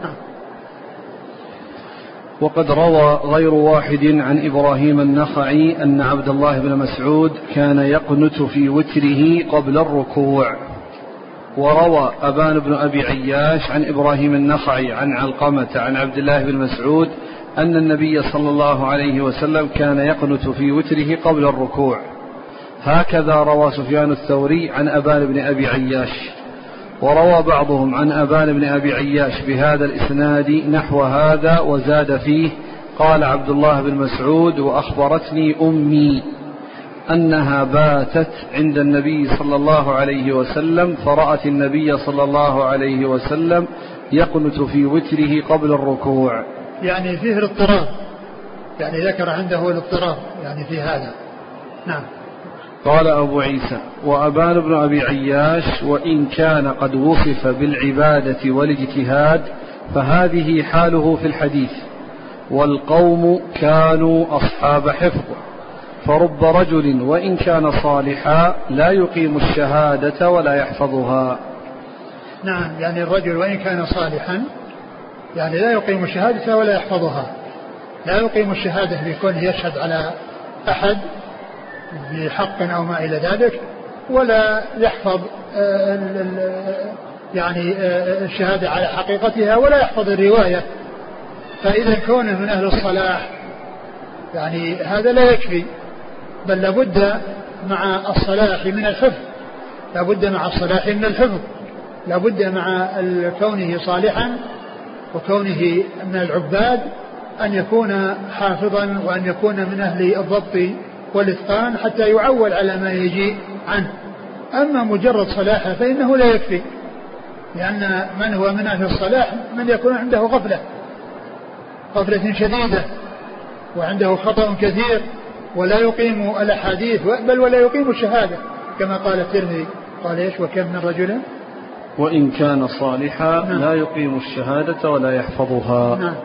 وقد روى غير واحد عن إبراهيم النخعي أن عبد الله بن مسعود كان يقنت في وتره قبل الركوع. وروى أبان بن أبي عياش عن إبراهيم النخعي عن علقمة عن عبد الله بن مسعود أن النبي صلى الله عليه وسلم كان يقنت في وتره قبل الركوع. هكذا روى سفيان الثوري عن أبان بن أبي عياش. وروى بعضهم عن أبان بن أبي عياش بهذا الإسناد نحو هذا وزاد فيه: قال عبد الله بن مسعود: وأخبرتني أمي أنها باتت عند النبي صلى الله عليه وسلم فرأت النبي صلى الله عليه وسلم يقنت في وتره قبل الركوع. يعني فيه الاضطراب، يعني ذكر عنده الاضطراب يعني في هذا. نعم. قال أبو عيسى: وأبان بن أبي عياش وإن كان قد وصف بالعبادة والاجتهاد فهذه حاله في الحديث، والقوم كانوا أصحاب حفظ، فرب رجل وإن كان صالحا لا يقيم الشهادة ولا يحفظها. نعم، يعني الرجل وإن كان صالحا يعني لا يقيم الشهادة ولا يحفظها، لا يقيم الشهادة بكونه يشهد على أحد بحق أو ما إلى ذلك، ولا يحفظ يعني الشهادة على حقيقتها، ولا يحفظ الرواية. فإذا كونه من أهل الصلاح يعني هذا لا يكفي، بل لابد مع الصلاح من الحفظ، لابد مع الصلاح من الحفظ، لابد مع كونه صالحا وكونه من العباد أن يكون حافظا وأن يكون من أهل الضبط والإتقان حتى يعول على ما يجي عنه. أما مجرد صلاحه فإنه لا يكفي، لأن من هو من أهل الصلاح من يكون عنده غفلة شديدة وعنده خطأ كثير ولا يقيم الأحاديث بل ولا يقيم الشهادة، كما قال الترمذي قال إيش: وكم من رجل وإن كان صالحا لا يقيم الشهادة ولا يحفظها.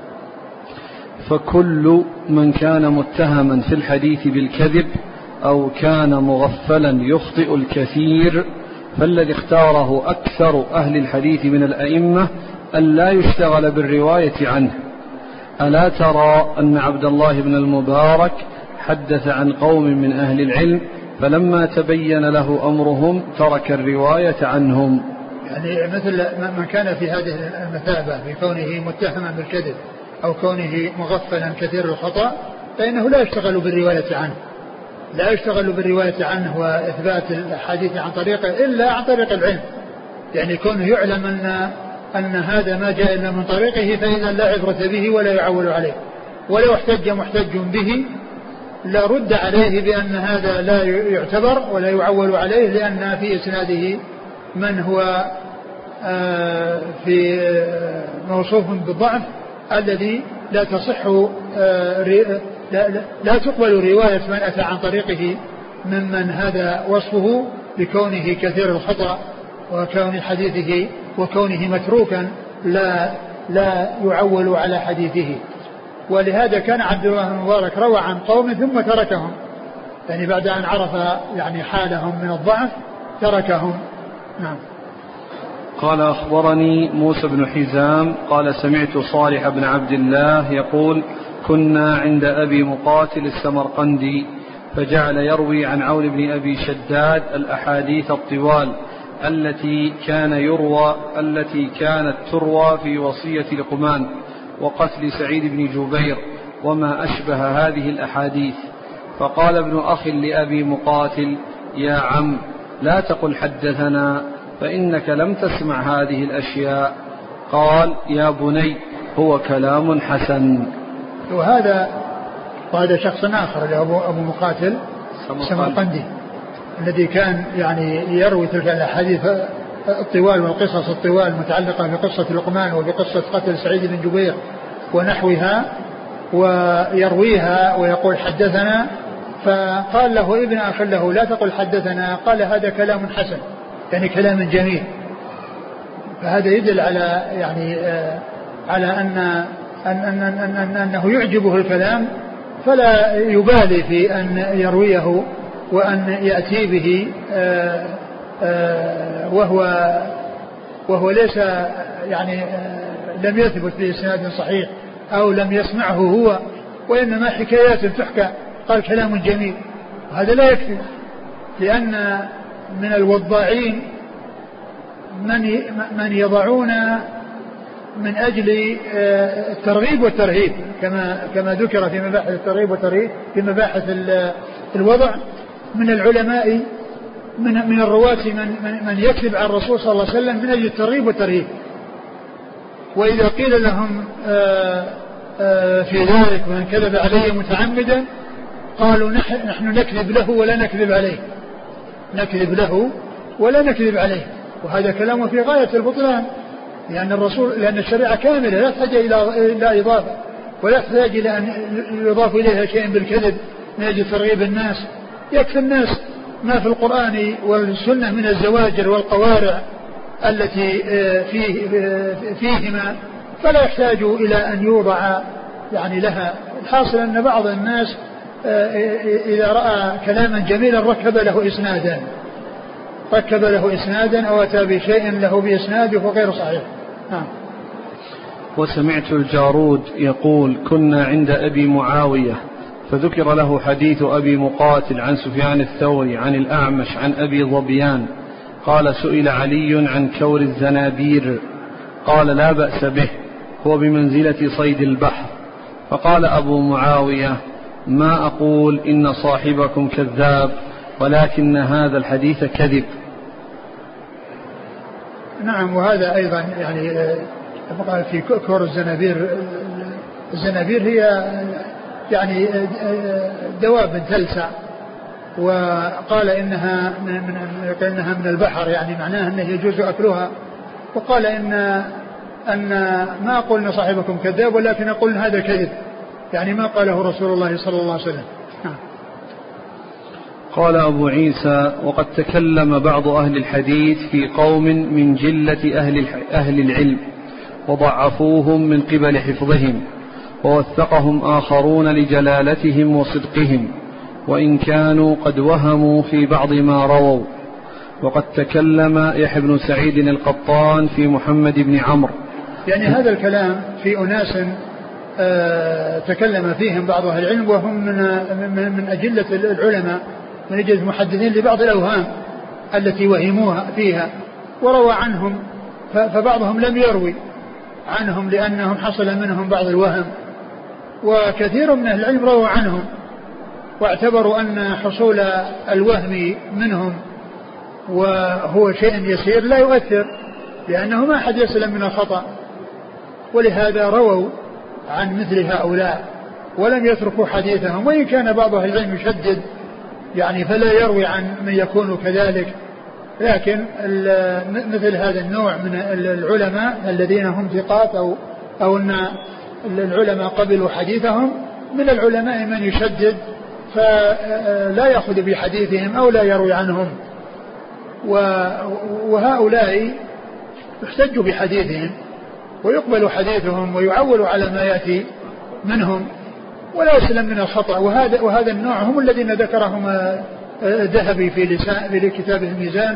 فكل من كان متهما في الحديث بالكذب أو كان مغفلا يخطئ الكثير فالذي اختاره أكثر أهل الحديث من الأئمة أن لا يشتغل بالرواية عنه. ألا ترى أن عبد الله بن المبارك حدث عن قوم من أهل العلم فلما تبين له أمرهم ترك الرواية عنهم. يعني مثل من كان في هذه المثابة بكونه متهما بالكذب أو كونه مغفلا كثير الخطأ فإنه لا يشتغل بالرواية عنه، لا يشتغل بالرواية عنه وإثبات الحديث عن طريقه إلا عن طريق العلم، يعني كونه يعلم أن هذا ما جاء إلا من طريقه فإذا لا عبرة به ولا يعول عليه. ولو احتج محتج به لا رد عليه بأن هذا لا يعتبر ولا يعول عليه، لأن في إسناده من هو في موصوف بالضعف الذي لا تصح لا تقبل رواية من أتى عن طريقه ممن هذا وصفه بكونه كثير الخطأ وكون حديثه وكونه متروكا لا يعول على حديثه. ولهذا كان عبد الله بن مبارك روى عن قوم ثم تركهم، يعني بعد أن عرف يعني حالهم من الضعف تركهم. نعم. قال أخبرني موسى بن حزام قال سمعت صالح بن عبد الله يقول كنا عند أبي مقاتل السمرقندي فجعل يروي عن عون بن أبي شداد الأحاديث الطوال التي كانت تروى في وصية لقمان وقتل سعيد بن جبير وما أشبه هذه الأحاديث. فقال ابن أخ لأبي مقاتل يا عم لا تقل حدثنا فإنك لم تسمع هذه الأشياء. قال يا بني هو كلام حسن. وهذا شخص آخر أبو مقاتل السمرقندي الذي كان يعني يروي تلك الأحاديث الطوال والقصص الطوال المتعلقة بقصة لقمان وبقصة قتل سعيد بن جبير ونحوها ويرويها ويقول حدثنا. فقال له ابن أخ له لا تقل حدثنا، قال هذا كلام حسن يعني كلام جميل. فهذا يدل على يعني على أنه يعجبه الكلام فلا يبالي في أن يرويه وأن يأتي به وهو ليس يعني لم يثبت بإسناد صحيح أو لم يسمعه هو، وإنما حكايات تحكى. قال كلام جميل، وهذا لا يكفي، لأن من الوضاعين من يضعون من أجل الترغيب والترهيب كما ذكر في مباحث الترغيب والترهيب في مباحث الوضع من العلماء من الرواة من يكذب عن الرسول صلى الله عليه وسلم من أجل الترغيب والترهيب. وإذا قيل لهم في ذلك من كذب علي متعمدا قالوا نحن نكذب له ولا نكذب عليه، نكذب له ولا نكذب عليه. وهذا كلام في غاية البطلان، لأن الشريعة كاملة لا تحتاج إلى إضافة ولا تحتاج إلى أن يضاف إليها شيء بالكذب من أجل ترغيب الناس. يكفي الناس ما في القرآن والسنة من الزواجر والقوارع التي فيهما، فلا يحتاج إلى أن يوضع يعني لها. الحاصل أن بعض الناس إذا رأى كلاما جميلا ركب له إسنادا أو أتى بشيء له بإسناده وغير صحيح. وسمعت الجارود يقول كنا عند أبي معاوية فذكر له حديث أبي مقاتل عن سفيان الثوري عن الأعمش عن أبي ظبيان قال سئل علي عن كور الزنابير قال لا بأس به هو بمنزلة صيد البحر. فقال أبو معاوية ما أقول إن صاحبكم كذاب ولكن هذا الحديث كذب. نعم. وهذا أيضا يعني في كور الزنابير هي يعني دواب تلسع، وقال إنها من البحر يعني معناها أنه يجوز أكلها. وقال أن ما أقول إن صاحبكم كذاب ولكن أقول هذا كذب، يعني ما قاله رسول الله صلى الله عليه وسلم. قال أبو عيسى وقد تكلم بعض أهل الحديث في قوم من جلة أهل العلم وضعفوهم من قبل حفظهم ووثقهم آخرون لجلالتهم وصدقهم وإن كانوا قد وهموا في بعض ما رووا. وقد تكلم يحيى بن سعيد القطان في محمد بن عمرو. يعني هذا الكلام في أناس تكلم فيهم بعض أهل العلم وهم من أجلة العلماء من أجل المحدثين لبعض الأوهام التي وهموها فيها وروى عنهم، فبعضهم لم يروي عنهم لأنهم حصل منهم بعض الوهم، وكثير من أهل العلم روى عنهم واعتبروا أن حصول الوهم منهم وهو شيء يسير لا يؤثر لأنه ما أحد يسلم من الخطأ، ولهذا رووا عن مثل هؤلاء ولم يتركوا حديثهم. وإن كان بعض أهل العلم يشدد يعني فلا يروي عن من يكون كذلك، لكن مثل هذا النوع من العلماء الذين هم ثقات أو أن العلماء قبلوا حديثهم، من العلماء من يشدد فلا يأخذ بحديثهم أو لا يروي عنهم، وهؤلاء يحتج بحديثهم ويقبل حديثهم ويعول على ما يأتي منهم ولا يسلم من الخطأ. وهذا النوع هم الذين ذكرهم الذهبي في كتابه الميزان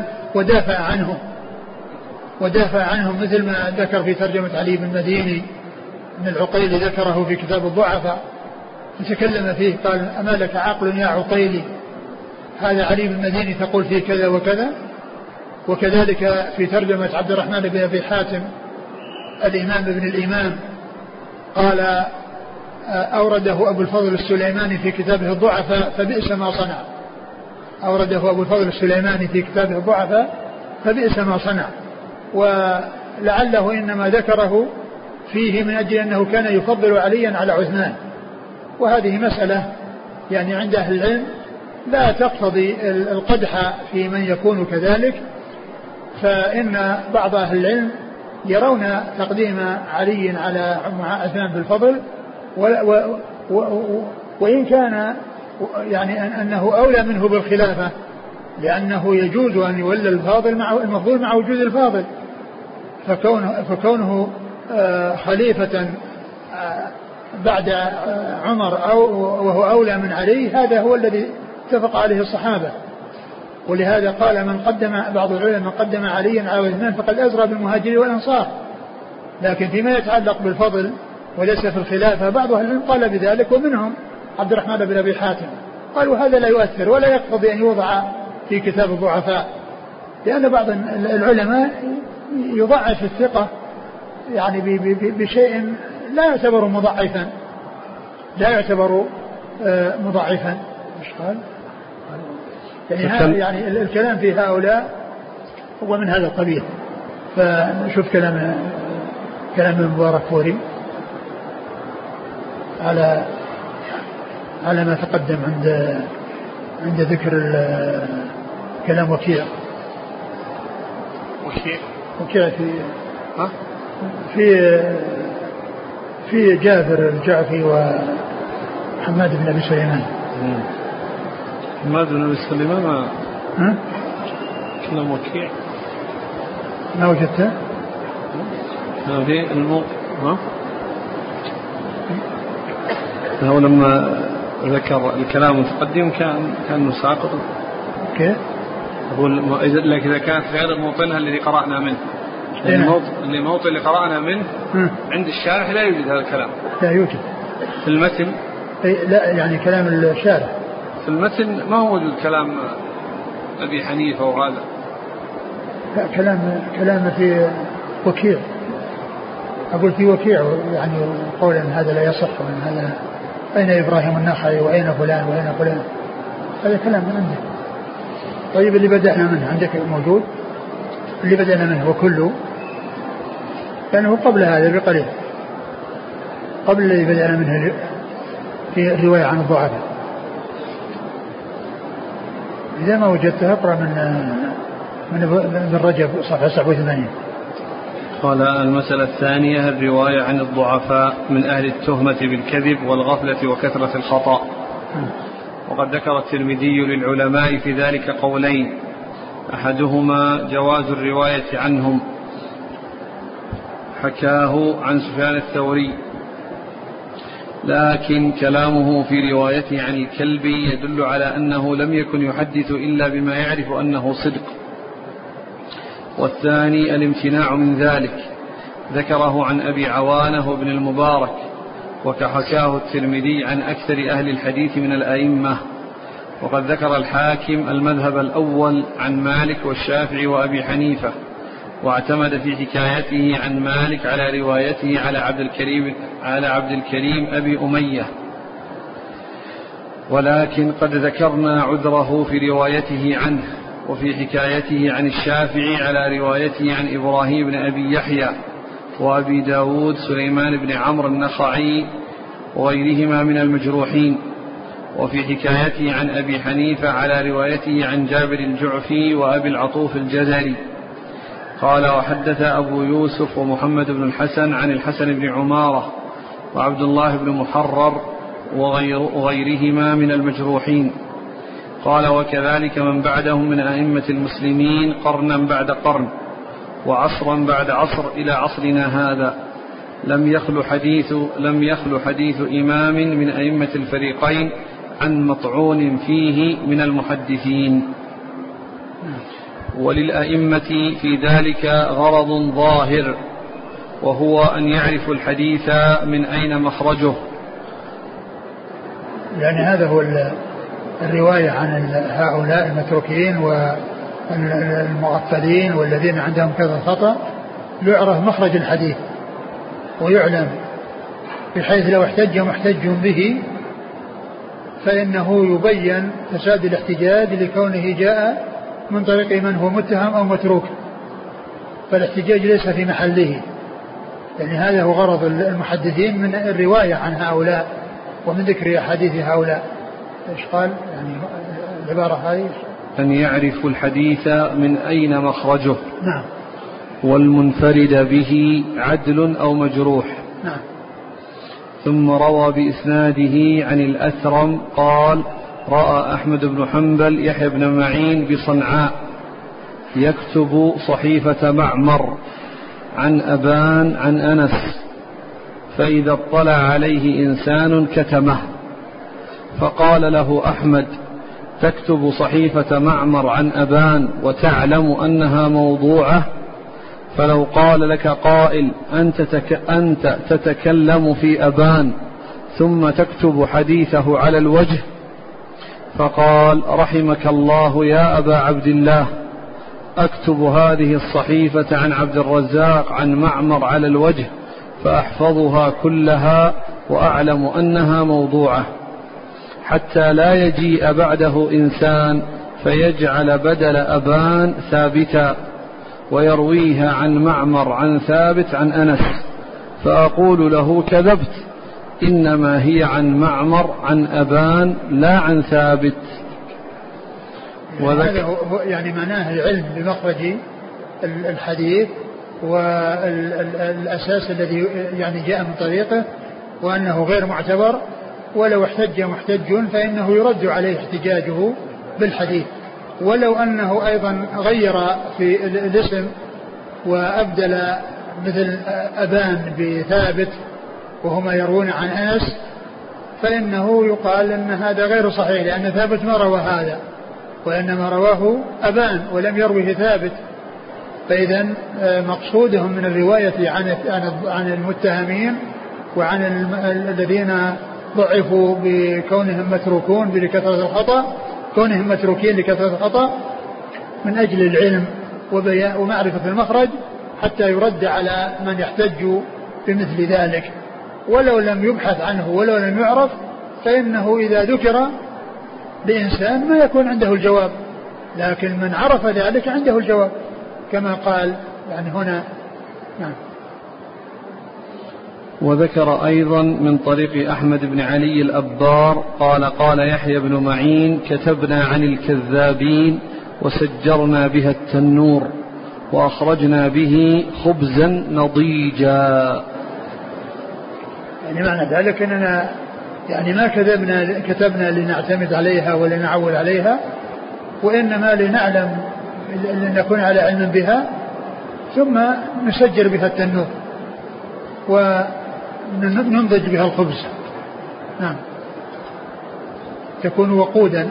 ودافع عنهم، مثل ما ذكر في ترجمة علي بن مديني من العقيلي، ذكره في كتاب الضعفاء وتكلم فيه قال: أما لك عقل يا عقيلي، هذا علي بن مديني تقول فيه كذا وكذا. وكذلك في ترجمة عبد الرحمن بن أبي حاتم الإمام ابن الإمام قال: أورده أبو الفضل السليماني في كتابه الضعفاء فبئس ما صنع. أورده أبو الفضل السليماني في كتابه الضعفاء فبئس ما صنع، ولعله إنما ذكره فيه من أجل أنه كان يفضل عليا على عثمان، وهذه مسألة يعني عند أهل العلم لا تقتضي القدح في من يكون كذلك، فإن بعض أهل العلم يرون تقديم علي على عثمان بالفضل، وإن كان يعني أنه أولى منه بالخلافة، لأنه يجوز أن يولى المفضول مع وجود الفاضل، فكونه خليفة بعد عمر وهو أولى من علي، هذا هو الذي اتفق عليه الصحابة. ولهذا قال بعض العلماء من قدم عليا على عثمان فقد أزرى بالمهاجرين والأنصار. لكن فيما يتعلق بالفضل وليس في الخلافة بعض أهل العلم قال بذلك، ومنهم عبد الرحمن بن أبي حاتم قالوا هذا لا يؤثر ولا يقتضي أن يوضع في كتاب الضعفاء، لأن بعض العلماء يضعف الثقة يعني بشيء لا يعتبر مضاعفا. مش قال يعني الكلام في هؤلاء هو من هذا القبيل. فنشوف كلام المبارك فوري على ما تقدم عند ذكر كلام وكيع في جابر الجعفي وحماد بن أبي سليمان. حماد بن أبي سليمان كلام وكيع ما وجدته؟ هذه هو لما ذكر الكلام المتقدم كان ساقط. كيف؟ أقول لك إذا كانت غير الموطنها الذي قرأنا منه، الموطن اللي قرأنا منه عند الشارح لا يوجد هذا الكلام. لا يوجد في المتن. لا يعني كلام الشارح في المتن ما هو موجود كلام أبي حنيفة وهذا. لا كلام في وكيع. أقول في وكيع يعني قولا هذا لا يصح، وأن هذا أين إبراهيم النخعي وأين فلان وأين فلان، هذا كلام من عنده. طيب اللي بدأنا منه عندك موجود؟ اللي بدأنا منه وكله لأنه قبل هذا بقليل، قبل الذي بدأنا منه في الرواية عن الضعفاء. إذا ما وجدتها اقرأ من رجب صفحة 87. قال: المسألة الثانية الرواية عن الضعفاء من أهل التهمة بالكذب والغفلة وكثرة الخطأ. وقد ذكر الترمذي للعلماء في ذلك قولين: أحدهما جواز الرواية عنهم، حكاه عن سفيان الثوري، لكن كلامه في روايته عن الكلب يدل على أنه لم يكن يحدث إلا بما يعرف أنه صدق. والثاني الامتناع من ذلك، ذكره عن أبي عوانة بن المبارك، وكحكاه الترمذي عن أكثر أهل الحديث من الأئمة. وقد ذكر الحاكم المذهب الأول عن مالك والشافعي وأبي حنيفة، واعتمد في حكايته عن مالك على روايته على عبد الكريم أبي أمية، ولكن قد ذكرنا عذره في روايته عنه، وفي حكايته عن الشافعي على روايته عن إبراهيم بن أبي يحيى وأبي داود سليمان بن عمرو النخعي وغيرهما من المجروحين، وفي حكايته عن أبي حنيفة على روايته عن جابر الجعفي وأبي العطوف الجزري. قال: وحدث أبو يوسف ومحمد بن الحسن عن الحسن بن عمارة وعبد الله بن محرر وغيرهما من المجروحين. قال: وكذلك من بعدهم من أئمة المسلمين قرنا بعد قرن وعصرا بعد عصر إلى عصرنا هذا لم يخل حديث إمام من أئمة الفريقين عن مطعون فيه من المحدثين. وللأئمة في ذلك غرض ظاهر، وهو أن يعرفوا الحديث من أين مخرجه. يعني هذا هو الرواية عن هؤلاء المتروكين والمغفلين والذين عندهم كذا خطأ، يعرف مخرج الحديث ويعلم، بحيث لو احتج محتج به فإنه يبين فساد الاحتجاج لكونه جاء من طريق من هو متهم أو متروك، فالاحتجاج ليس في محله. يعني هذا هو غرض المحدثين من الرواية عن هؤلاء ومن ذكر أحاديث هؤلاء. إيش قال يعني العبارة هذه؟ أن يعرفوا الحديث من أين مخرجه. نعم. والمنفرد به عدل أو مجروح. نعم. ثم روى بإسناده عن الأثرم قال: رأى أحمد بن حنبل يحيى بن معين بصنعاء يكتب صحيفة معمر عن أبان عن أنس، فإذا اطلع عليه إنسان كتمه، فقال له أحمد: تكتب صحيفة معمر عن أبان وتعلم أنها موضوعة؟ فلو قال لك قائل: أنت تتكلم في أبان ثم تكتب حديثه على الوجه، فقال: رحمك الله يا أبا عبد الله، أكتب هذه الصحيفة عن عبد الرزاق عن معمر على الوجه فأحفظها كلها وأعلم أنها موضوعة، حتى لا يجيء بعده إنسان فيجعل بدل أبان ثابتا ويرويها عن معمر عن ثابت عن أنس، فأقول له: كذبت، إنما هي عن معمر عن أبان لا عن ثابت. هذا هو يعني معناه العلم بمخرج الحديث والأساس الذي يعني جاء من طريقه، وأنه غير معتبر، ولو احتج محتج فإنه يرد عليه احتجاجه بالحديث. ولو أنه أيضا غير في الاسم وأبدل مثل أبان بثابت وهما يروون عن أنس، فإنه يقال أن هذا غير صحيح، لأن ثابت ما روى هذا، وإنما رواه أبان ولم يروه ثابت. فإذا مقصودهم من الرواية عن المتهمين وعن الذين ضعفوا بكونهم متروكون لكثرة الخطأ، كونهم متروكين لكثرة الخطأ، من أجل العلم ومعرفة المخرج، حتى يرد على من يحتج بمثل ذلك. ولو لم يبحث عنه ولو لم يعرف، فإنه إذا ذكر لإنسان ما يكون عنده الجواب، لكن من عرف ذلك عنده الجواب كما قال يعني هنا. نعم. وذكر أيضا من طريق أحمد بن علي الأبار قال: قال يحيى بن معين: كتبنا عن الكذابين وسجرنا بها التنور وأخرجنا به خبزا نضيجا. يعني معنى ذلك أننا يعني ما كتبنا لنعتمد عليها ولنعول عليها، وإنما لنعلم، لنكون على علم بها، ثم نسجر بها التنور وننضج بها الخبز. نعم. تكون وقودا.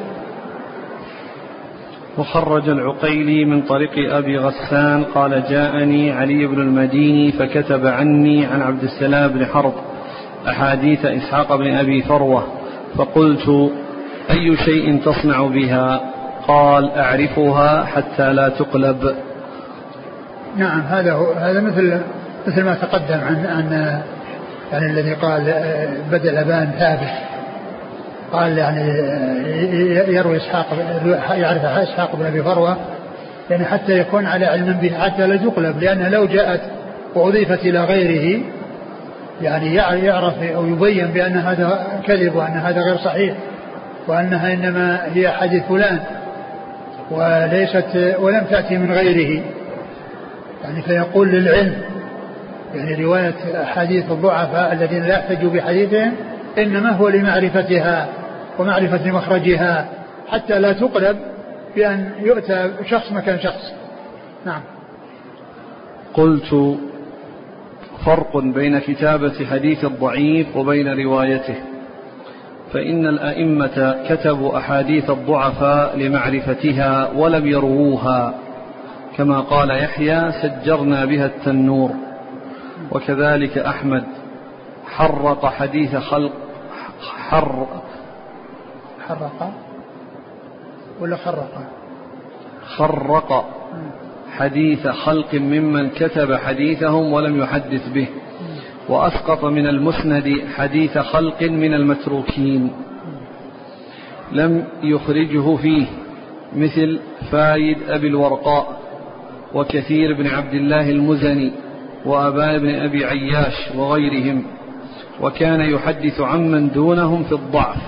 وخرج العقيلي من طريق أبي غسان قال: جاءني علي بن المديني فكتب عني عن عبد السلام بن حرب أحاديث إسحاق بن أبي فروة، فقلت: أي شيء تصنع بها؟ قال: أعرفها حتى لا تقلب. نعم. هذا مثل ما تقدم عن يعني الذي قال بدل أبان ثابت، قال يعني يروي يعرف إسحاق بن أبي فروة يعني حتى يكون على علم به حتى لا تقلب، لأنها لو جاءت وأضيفت إلى غيره يعني يعرف أو يبين بأن هذا كذب وأن هذا غير صحيح وأنها إنما هي حديث فلان ولم تأتي من غيره، يعني فيقول للعلم يعني رواية أحاديث الضعفاء الذين لا يحتجوا بحديثهم إنما هو لمعرفتها ومعرفة مخرجها حتى لا تقلب بأن يؤتى شخص مكان شخص. نعم. قلت: فرق بين كتابة حديث الضعيف وبين روايته، فإن الأئمة كتبوا أحاديث الضعفاء لمعرفتها ولم يرووها، كما قال يحيى: سجرنا بها التنور. وكذلك أحمد حرق حديث خلق خرق حديث خلق ممن كتب حديثهم ولم يحدث به، وأسقط من المسند حديث خلق من المتروكين لم يخرجه فيه، مثل فايد أبي الورقاء وكثير بن عبد الله المزني وأبان بن أبي عياش وغيرهم، وكان يحدث عمن دونهم في الضعف.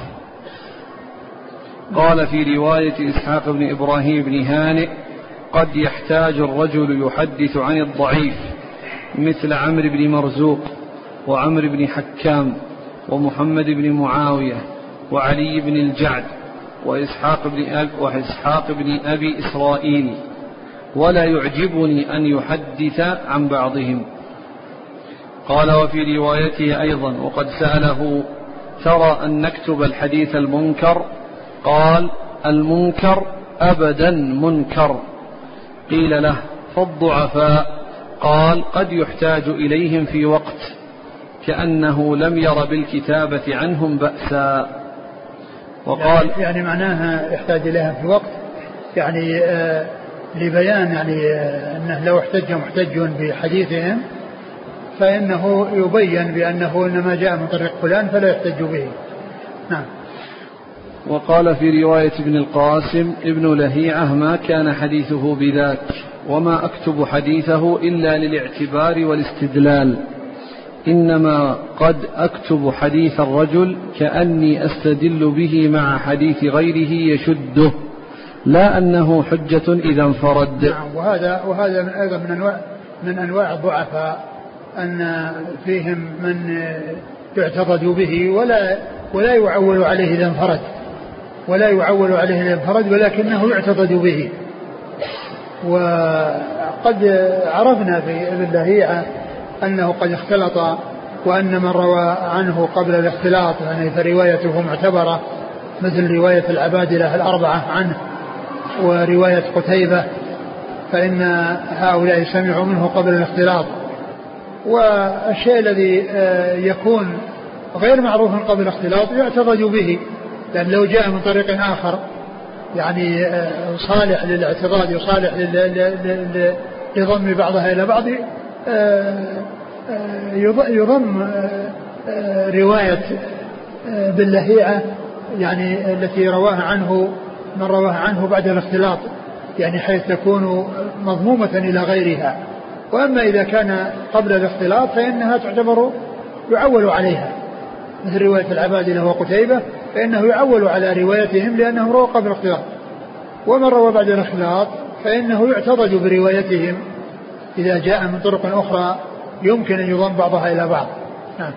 قال في رواية إسحاق بن إبراهيم بن هانئ: قد يحتاج الرجل يحدث عن الضعيف، مثل عمرو بن مرزوق وعمرو بن ومحمد بن معاوية وعلي بن الجعد وإسحاق بن أبي إسرائيل، ولا يعجبني أن يحدث عن بعضهم. قال وفي روايته أيضا: وقد سأله: ترى أن نكتب الحديث المنكر؟ قال: المنكر أبدا منكر. قيل له: فالضعفاء؟ قال: قد يحتاج إليهم في وقت، كأنه لم ير بالكتابة عنهم بأسا. وقال يعني معناها يحتاج إليهم في وقت، يعني لبيان يعني أنه لو احتج محتج بحديثهم فإنه يبين بأنه إنما جاء من طريق فلان فلا يحتج به. نعم. وقال في رواية ابن القاسم: ابن لهيعة ما كان حديثه بذاك، وما أكتب حديثه إلا للاعتبار والاستدلال، إنما قد أكتب حديث الرجل كأني أستدل به مع حديث غيره يشده، لا أنه حجة إذا انفرد. نعم. وهذا من أيضا من أنواع الضعفاء، أن فيهم من يعتقد به ولا يعول عليه إذا انفرد، ولكنه يعتقد به. وقد عرفنا في ابن لهيعة أنه قد اختلط، وأن من روى عنه قبل الاختلاط يعني فروايته معتبرة، مثل رواية العبادلة الأربعة عنه ورواية قتيبة، فإن هؤلاء سمعوا منه قبل الاختلاط. والشيء الذي يكون غير معروف قبل الاختلاط يعتقد به، لأن لو جاء من طريق آخر يعني صالح للاعتراض وصالح لضم بعضها إلى بعض، يضم رواية باللهيعة يعني التي رواها عنه من رواها عنه بعد الاختلاط، يعني حيث تكون مضمومة إلى غيرها. وأما إذا كان قبل الاختلاط فإنها تعتبر يعول عليها، مثل رواية العبادلة وقتيبة، فإنه يعول على روايتهم لأنه روى قبل الاختلاط. ومن روى بعد الاختلاط فإنه يعتضد بروايتهم إذا جاء من طرق أخرى يمكن أن يضم بعضها إلى بعض. نعم.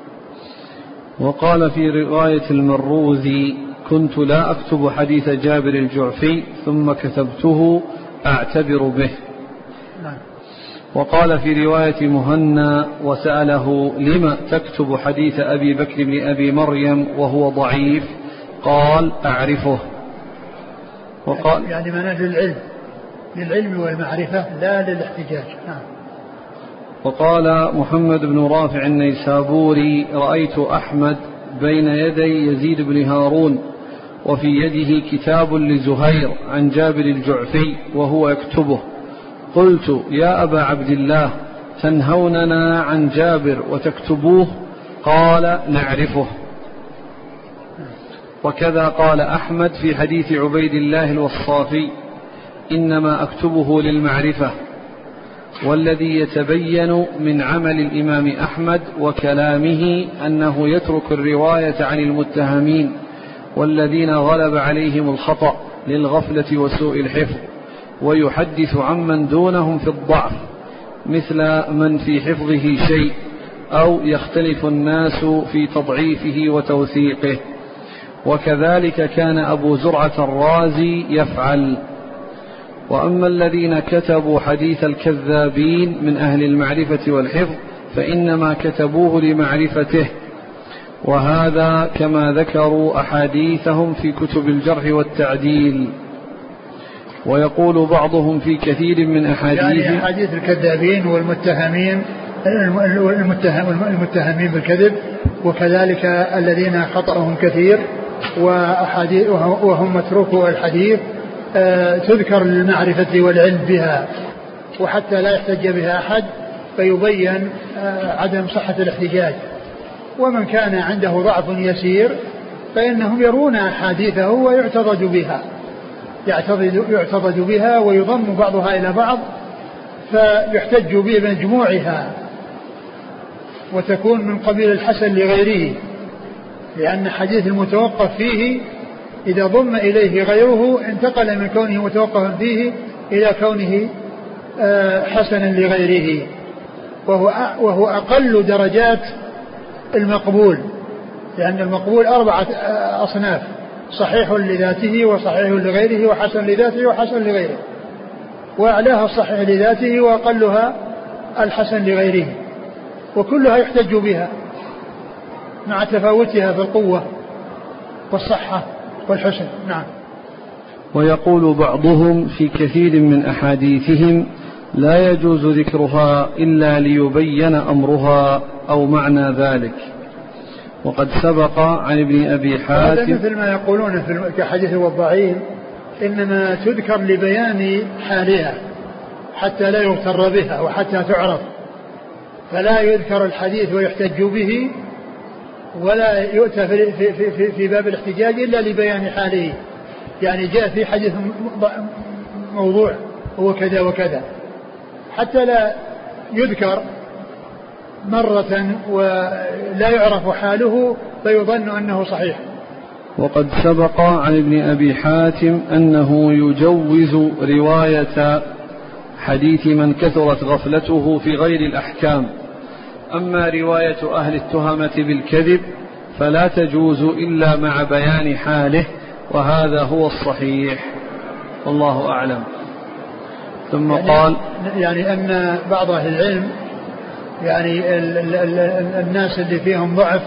وقال في رواية المروذي: كنت لا أكتب حديث جابر الجعفي ثم كتبته أعتبر به. نعم. وقال في رواية مهنا: وسأله: لما تكتب حديث أبي بكر بن أبي مريم وهو ضعيف؟ قال: أعرفه. وقال يعني منهج للعلم والمعرفة لا للاحتجاج. نعم. وقال محمد بن رافع النيسابوري: رأيت أحمد بين يدي يزيد بن هارون وفي يده كتاب لزهير عن جابر الجعفي وهو يكتبه، قلت: يا أبا عبد الله، تنهوننا عن جابر وتكتبوه؟ قال: نعرفه. وكذا قال أحمد في حديث عبيد الله الوصافي: إنما أكتبه للمعرفة. والذي يتبين من عمل الإمام أحمد وكلامه أنه يترك الرواية عن المتهمين والذين غلب عليهم الخطأ للغفلة وسوء الحفظ، ويحدث عمن دونهم في الضعف مثل من في حفظه شيء، أو يختلف الناس في تضعيفه وتوثيقه. وكذلك كان أبو زرعة الرازي يفعل. وأما الذين كتبوا حديث الكذابين من أهل المعرفة والحفظ فإنما كتبوه لمعرفته، وهذا كما ذكروا أحاديثهم في كتب الجرح والتعديل. ويقول بعضهم في كثير من يعني أحاديث الكذابين والمتهمين المتهمين بالكذب، وكذلك الذين خطأهم كثير وهم متروكو الحديث تذكر للمعرفة والعلم بها، وحتى لا يحتج بها أحد فيبين عدم صحة الاحتجاج. ومن كان عنده ضعف يسير فإنهم يرون أحاديثه ويعتضد بها ويضم بعضها إلى بعض فيحتج به بمجموعها وتكون من قبيل الحسن لغيره، لأن حديث المتوقف فيه إذا ضم إليه غيره انتقل من كونه متوقفا فيه إلى كونه حسنا لغيره، وهو أقل درجات المقبول، لأن المقبول 4 أصناف: صحيح لذاته وصحيح لغيره وحسن لذاته وحسن لغيره، وأعلاها الصحيح لذاته وأقلها الحسن لغيره، وكلها يحتج بها مع تفاوتها في القوة والصحة والحسن. نعم. ويقول بعضهم في كثير من أحاديثهم لا يجوز ذكرها إلا ليبين أمرها أو معنى ذلك. وقد سبق عن ابن أبي حاتم، هذا مثل ما يقولون في حديث الضعيف إنما تذكر لبيان حالها حتى لا يغتر بها وحتى تعرف، فلا يذكر الحديث ويحتج به ولا يؤتى في باب الاحتجاج إلا لبيان حاله. يعني جاء في حديث موضوع هو كذا وكذا حتى لا يذكر مرة ولا يعرف حاله فيظن أنه صحيح. وقد سبق عن ابن أبي حاتم أنه يجوز رواية حديث من كثرت غفلته في غير الأحكام. أما رواية أهل التهمة بالكذب فلا تجوز إلا مع بيان حاله، وهذا هو الصحيح والله أعلم. ثم قال يعني أن بعض أهل العلم يعني الناس اللي فيهم ضعف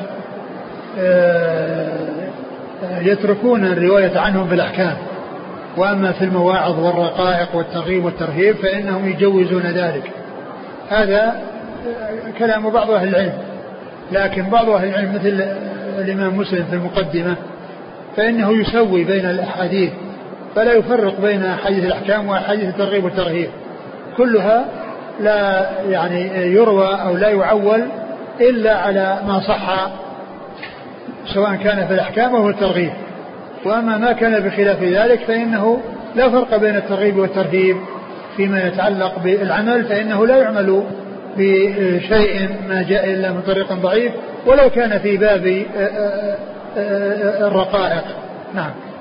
يتركون الرواية عنهم في الأحكام، وأما في المواعظ والرقائق والترغيب والترهيب فإنهم يجوزون ذلك. هذا كلام بعض أهل العلم، لكن بعض أهل العلم مثل الإمام مسلم في المقدمة فإنه يسوي بين الأحاديث، فلا يفرق بين أحاديث الأحكام وأحاديث الترغيب والترهيب، كلها لا يعني يروى أو لا يعول إلا على ما صح سواء كان في الأحكام أو الترغيب. وأما ما كان بخلاف ذلك فإنه لا فرق بين الترغيب والترهيب فيما يتعلق بالعمل، فإنه لا يعمل بشيء ما جاء إلا من طريق ضعيف ولو كان في باب الرقائق. نعم.